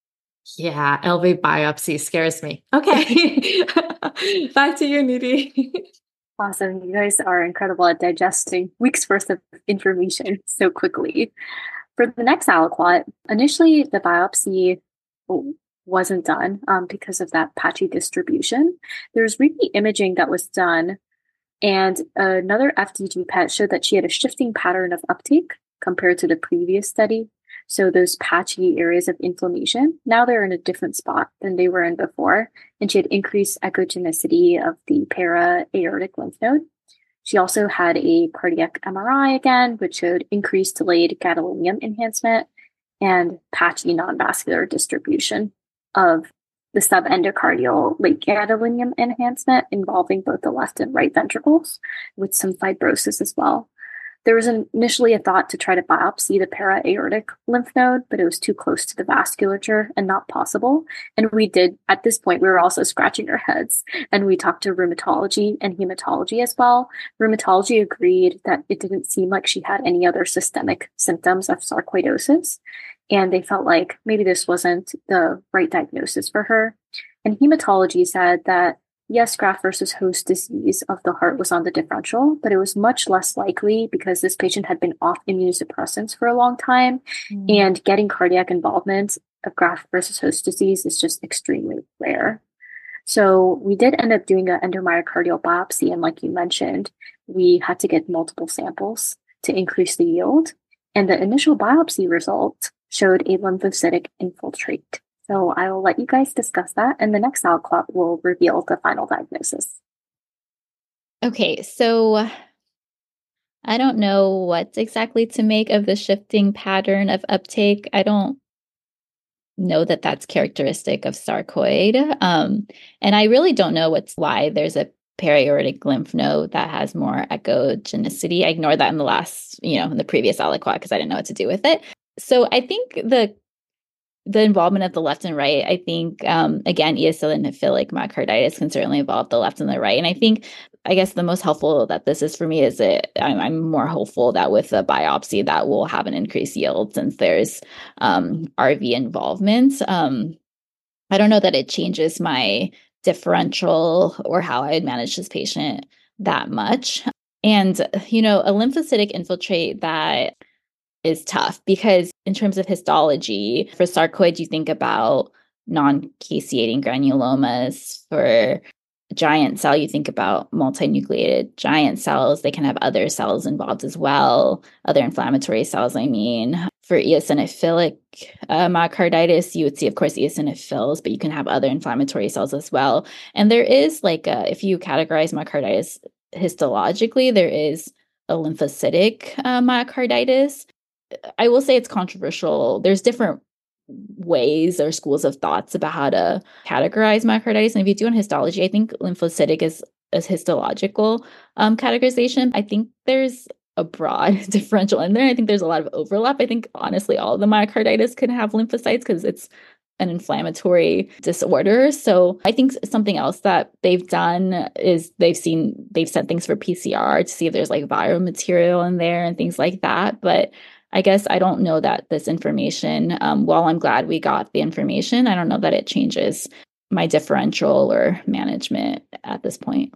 Yeah. L V biopsy scares me. Okay. Back to you, Nidhi. Awesome. You guys are incredible at digesting weeks worth of information so quickly. For the next aliquot, initially the biopsy wasn't done um, because of that patchy distribution. There's repeat imaging that was done, and another F D G P E T showed that she had a shifting pattern of uptake compared to the previous study. So those patchy areas of inflammation, now they're in a different spot than they were in before. And she had increased echogenicity of the para-aortic lymph node. She also had a cardiac M R I again, which showed increased delayed gadolinium enhancement and patchy non-vascular distribution of the subendocardial late gadolinium enhancement involving both the left and right ventricles with some fibrosis as well. There was initially a thought to try to biopsy the para-aortic lymph node, but it was too close to the vasculature and not possible. And we did, at this point, we were also scratching our heads, and we talked to rheumatology and hematology as well. Rheumatology agreed that it didn't seem like she had any other systemic symptoms of sarcoidosis, and they felt like maybe this wasn't the right diagnosis for her. And hematology said that yes, graft versus host disease of the heart was on the differential, but it was much less likely because this patient had been off immunosuppressants for a long time, mm. and getting cardiac involvement of graft versus host disease is just extremely rare. So we did end up doing an endomyocardial biopsy, and like you mentioned, we had to get multiple samples to increase the yield, and the initial biopsy result showed a lymphocytic infiltrate. So I will let you guys discuss that, and the next aliquot will reveal the final diagnosis. Okay, so I don't know what exactly to make of the shifting pattern of uptake. I don't know that that's characteristic of sarcoid. Um, and I really don't know what's why there's a periaortic lymph node that has more echogenicity. I ignored that in the last, you know, in the previous aliquot because I didn't know what to do with it. So I think the the involvement of the left and right, I think, um, again, eosinophilic myocarditis can certainly involve the left and the right. And I think, I guess the most helpful that this is for me is that I'm, I'm more hopeful that with a biopsy that will have an increased yield since there's um, R V involvement. Um, I don't know that it changes my differential or how I would manage this patient that much. And, you know, a lymphocytic infiltrate that is tough because in terms of histology, for sarcoid, you think about non-caseating granulomas. For giant cell, you think about multinucleated giant cells. They can have other cells involved as well, other inflammatory cells, I mean. For eosinophilic uh, myocarditis, you would see, of course, eosinophils, but you can have other inflammatory cells as well. And there is like, a, if you categorize myocarditis histologically, there is a lymphocytic uh, myocarditis. I will say it's controversial. There's different ways or schools of thoughts about how to categorize myocarditis. And if you do in histology, I think lymphocytic is a histological um, categorization. I think there's a broad differential in there. I think there's a lot of overlap. I think, honestly, all of the myocarditis can have lymphocytes because it's an inflammatory disorder. So I think something else that they've done is they've seen, they've sent things for P C R to see if there's like viral material in there and things like that. But I guess I don't know that this information, um, while I'm glad we got the information, I don't know that it changes my differential or management at this point.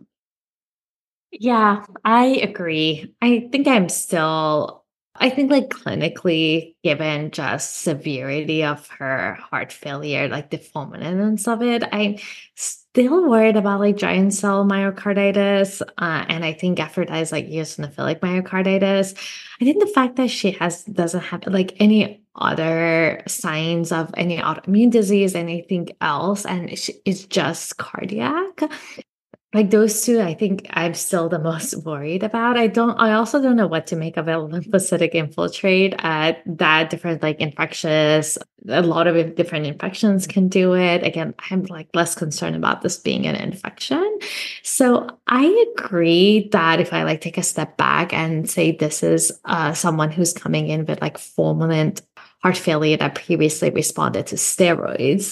Yeah, I agree. I think I'm still, I think like clinically, given just severity of her heart failure, like the fulminance of it, I'm still worried about like giant cell myocarditis. Uh, and I think Ephrata like eosinophilic myocarditis. I think the fact that she has doesn't have like any other signs of any autoimmune disease, anything else, and it's just cardiac. Like those two, I think I'm still the most worried about. I don't, I also don't know what to make of a lymphocytic infiltrate. Uh, that different, like infectious, a lot of different infections can do it. Again, I'm like less concerned about this being an infection. So I agree that if I like take a step back and say this is uh, someone who's coming in with like fulminant heart failure that previously responded to steroids,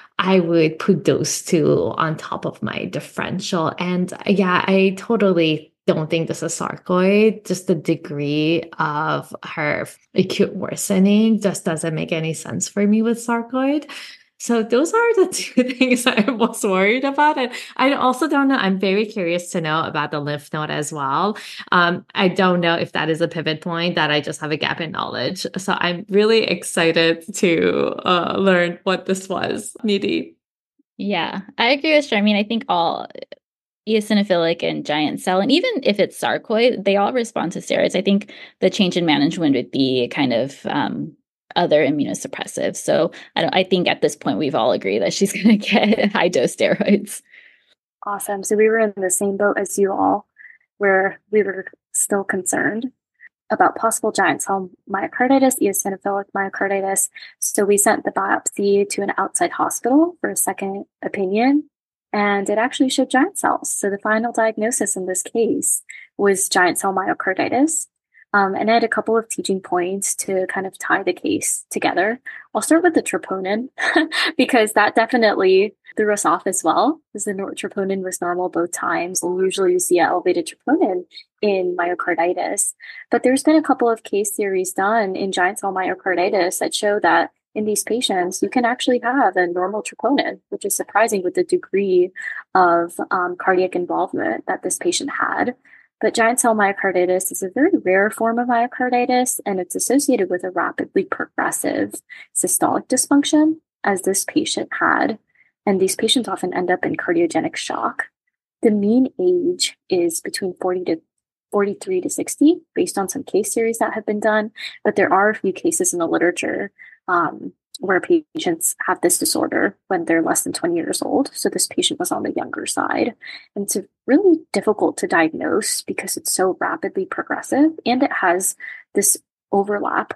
I would put those two on top of my differential. And yeah, I totally don't think this is sarcoid. Just the degree of her acute worsening just doesn't make any sense for me with sarcoid. So those are the two things I was worried about. And I also don't know. I'm very curious to know about the lymph node as well. Um, I don't know if that is a pivot point that I just have a gap in knowledge. So I'm really excited to uh, learn what this was, Nidhi. Yeah, I agree with Charmaine. I think all eosinophilic and giant cell, and even if it's sarcoid, they all respond to steroids. I think the change in management would be kind of um, other immunosuppressive. So I, don't, I think at this point, we've all agreed that she's going to get high dose steroids. Awesome. So we were in the same boat as you all, where we were still concerned about possible giant cell myocarditis, eosinophilic myocarditis. So we sent the biopsy to an outside hospital for a second opinion, and it actually showed giant cells. So the final diagnosis in this case was giant cell myocarditis. Um, and I had a couple of teaching points to kind of tie the case together. I'll start with the troponin because that definitely threw us off as well, because the troponin was normal both times. And usually you see an elevated troponin in myocarditis. But there's been a couple of case series done in giant cell myocarditis that show that in these patients, you can actually have a normal troponin, which is surprising with the degree of um, cardiac involvement that this patient had. But giant cell myocarditis is a very rare form of myocarditis, and it's associated with a rapidly progressive systolic dysfunction, as this patient had. And these patients often end up in cardiogenic shock. The mean age is between forty to forty-three to sixty, based on some case series that have been done. But there are a few cases in the literature um, where patients have this disorder when they're less than twenty years old. So this patient was on the younger side. And it's really difficult to diagnose because it's so rapidly progressive, and it has this overlap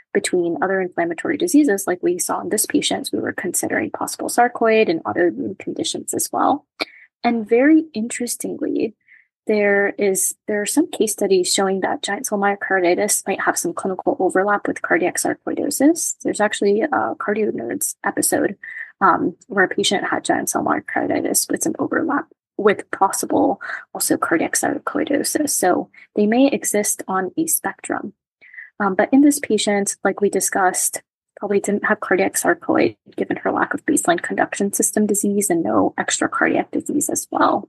between other inflammatory diseases like we saw in this patient. We were considering possible sarcoid and autoimmune conditions as well. And very interestingly, there is there are some case studies showing that giant cell myocarditis might have some clinical overlap with cardiac sarcoidosis. There's actually a Cardio Nerds episode um, where a patient had giant cell myocarditis with some overlap with possible also cardiac sarcoidosis. So they may exist on a spectrum. Um, but in this patient, like we discussed, probably didn't have cardiac sarcoid given her lack of baseline conduction system disease and no extra cardiac disease as well.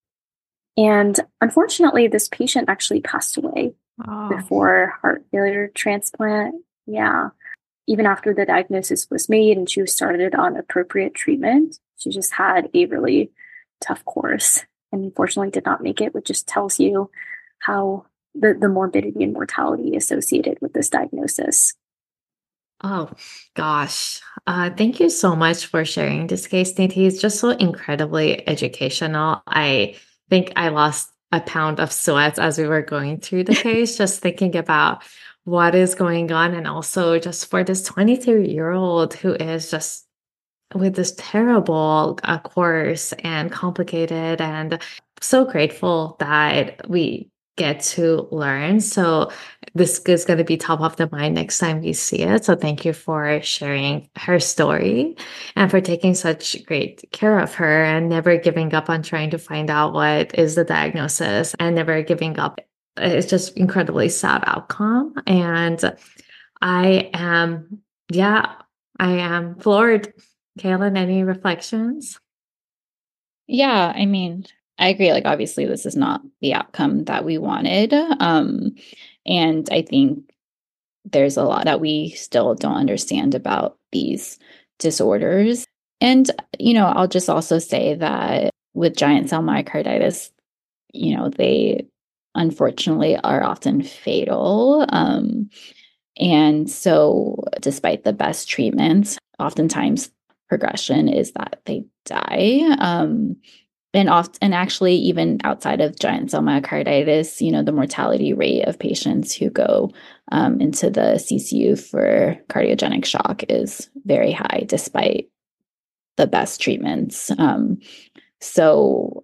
And unfortunately, this patient actually passed away oh. before heart failure transplant. Yeah. Even after the diagnosis was made and she was started on appropriate treatment, she just had a really tough course and unfortunately did not make it, which just tells you how the, the morbidity and mortality associated with this diagnosis. Oh, gosh. Uh, thank you so much for sharing this case, Nidhi. It's just so incredibly educational. I think I lost a pound of sweat as we were going through the case, just thinking about what is going on. And also just for this twenty-three-year-old who is just with this terrible uh, course and complicated, and so grateful that we get to learn. So this is going to be top of the mind next time we see it. So thank you for sharing her story and for taking such great care of her and never giving up on trying to find out what is the diagnosis and never giving up. It's just incredibly sad outcome. And I am, yeah, I am floored. Kaylin, any reflections? Yeah, I mean, I agree. Like, obviously, this is not the outcome that we wanted. Um, and I think there's a lot that we still don't understand about these disorders. And, you know, I'll just also say that with giant cell myocarditis, you know, they unfortunately are often fatal. Um, and so despite the best treatments, oftentimes progression is that they die. Um, And often, and actually, even outside of giant cell myocarditis, you know, the mortality rate of patients who go um, into the C C U for cardiogenic shock is very high, despite the best treatments. Um, so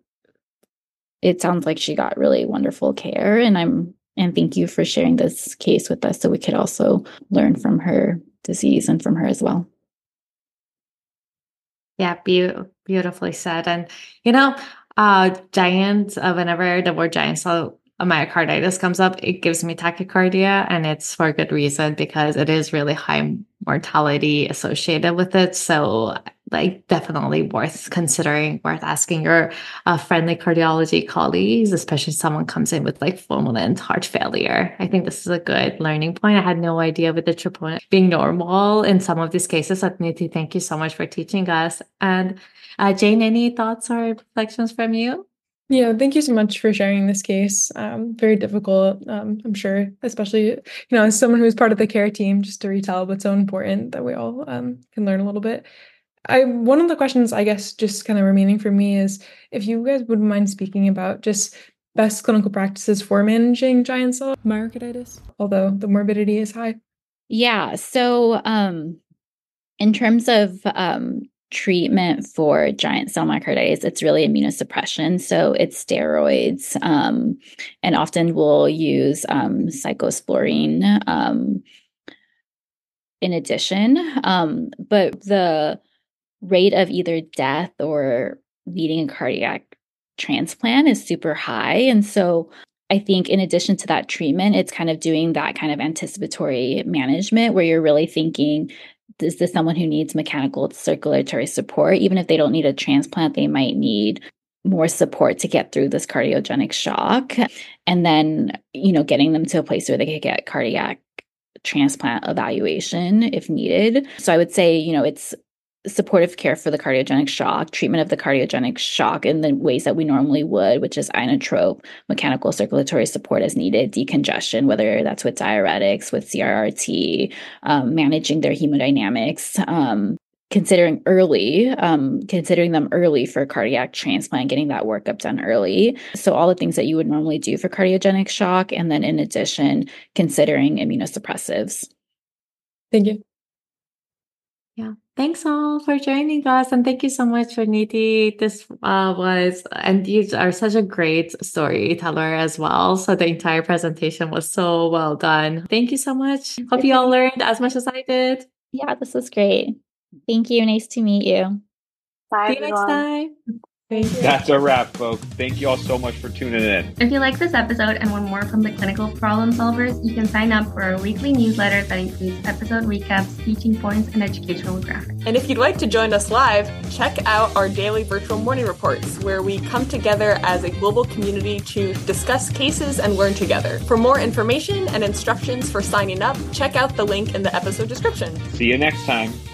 it sounds like she got really wonderful care, and I'm and thank you for sharing this case with us, so we could also learn from her disease and from her as well. Yeah, be- beautifully said. And, you know, uh, giant, uh, whenever the word giant cell myocarditis comes up, it gives me tachycardia, and it's for good reason because it is really high mortality associated with it. So, like, definitely worth considering, worth asking your uh, friendly cardiology colleagues, especially if someone comes in with like fulminant heart failure. I think this is a good learning point. I had no idea with the troponin being normal in some of these cases. Nidhi, thank you so much for teaching us. And uh, Jane, any thoughts or reflections from you? Yeah, thank you so much for sharing this case. Um, very difficult, um, I'm sure, especially, you know, as someone who's part of the care team, just to retell, but so important that we all um, can learn a little bit. I one of the questions, I guess, just kind of remaining for me is if you guys wouldn't mind speaking about just best clinical practices for managing giant cell myocarditis, although the morbidity is high. Yeah. So um, in terms of um, treatment for giant cell myocarditis, it's really immunosuppression. So it's steroids, um, and often we'll use um, cyclosporine um, in addition. Um, but the rate of either death or needing a cardiac transplant is super high. And so I think in addition to that treatment, it's kind of doing that kind of anticipatory management where you're really thinking, is this someone who needs mechanical circulatory support? Even if they don't need a transplant, they might need more support to get through this cardiogenic shock. And then, you know, getting them to a place where they can get cardiac transplant evaluation if needed. So I would say, you know, it's supportive care for the cardiogenic shock, treatment of the cardiogenic shock in the ways that we normally would, which is inotrope, mechanical circulatory support as needed, decongestion, whether that's with diuretics, with C R R T, um, managing their hemodynamics, um, considering early, um, considering them early for cardiac transplant, getting that workup done early. So all the things that you would normally do for cardiogenic shock. And then in addition, considering immunosuppressives. Thank you. Yeah. Thanks all for joining us. And thank you so much, Niti. This uh, was, and you are such a great storyteller as well. So the entire presentation was so well done. Thank you so much. Hope you all learned as much as I did. Yeah, this was great. Thank you. Nice to meet you. Bye, See you next everyone. time. Thank you. That's a wrap, folks. Thank you all so much for tuning in. If you like this episode and want more from the Clinical Problem Solvers, you can sign up for our weekly newsletter that includes episode recaps, teaching points, and educational graphics. And if you'd like to join us live, check out our daily virtual morning reports, where we come together as a global community to discuss cases and learn together. For more information and instructions for signing up, check out the link in the episode description. See you next time.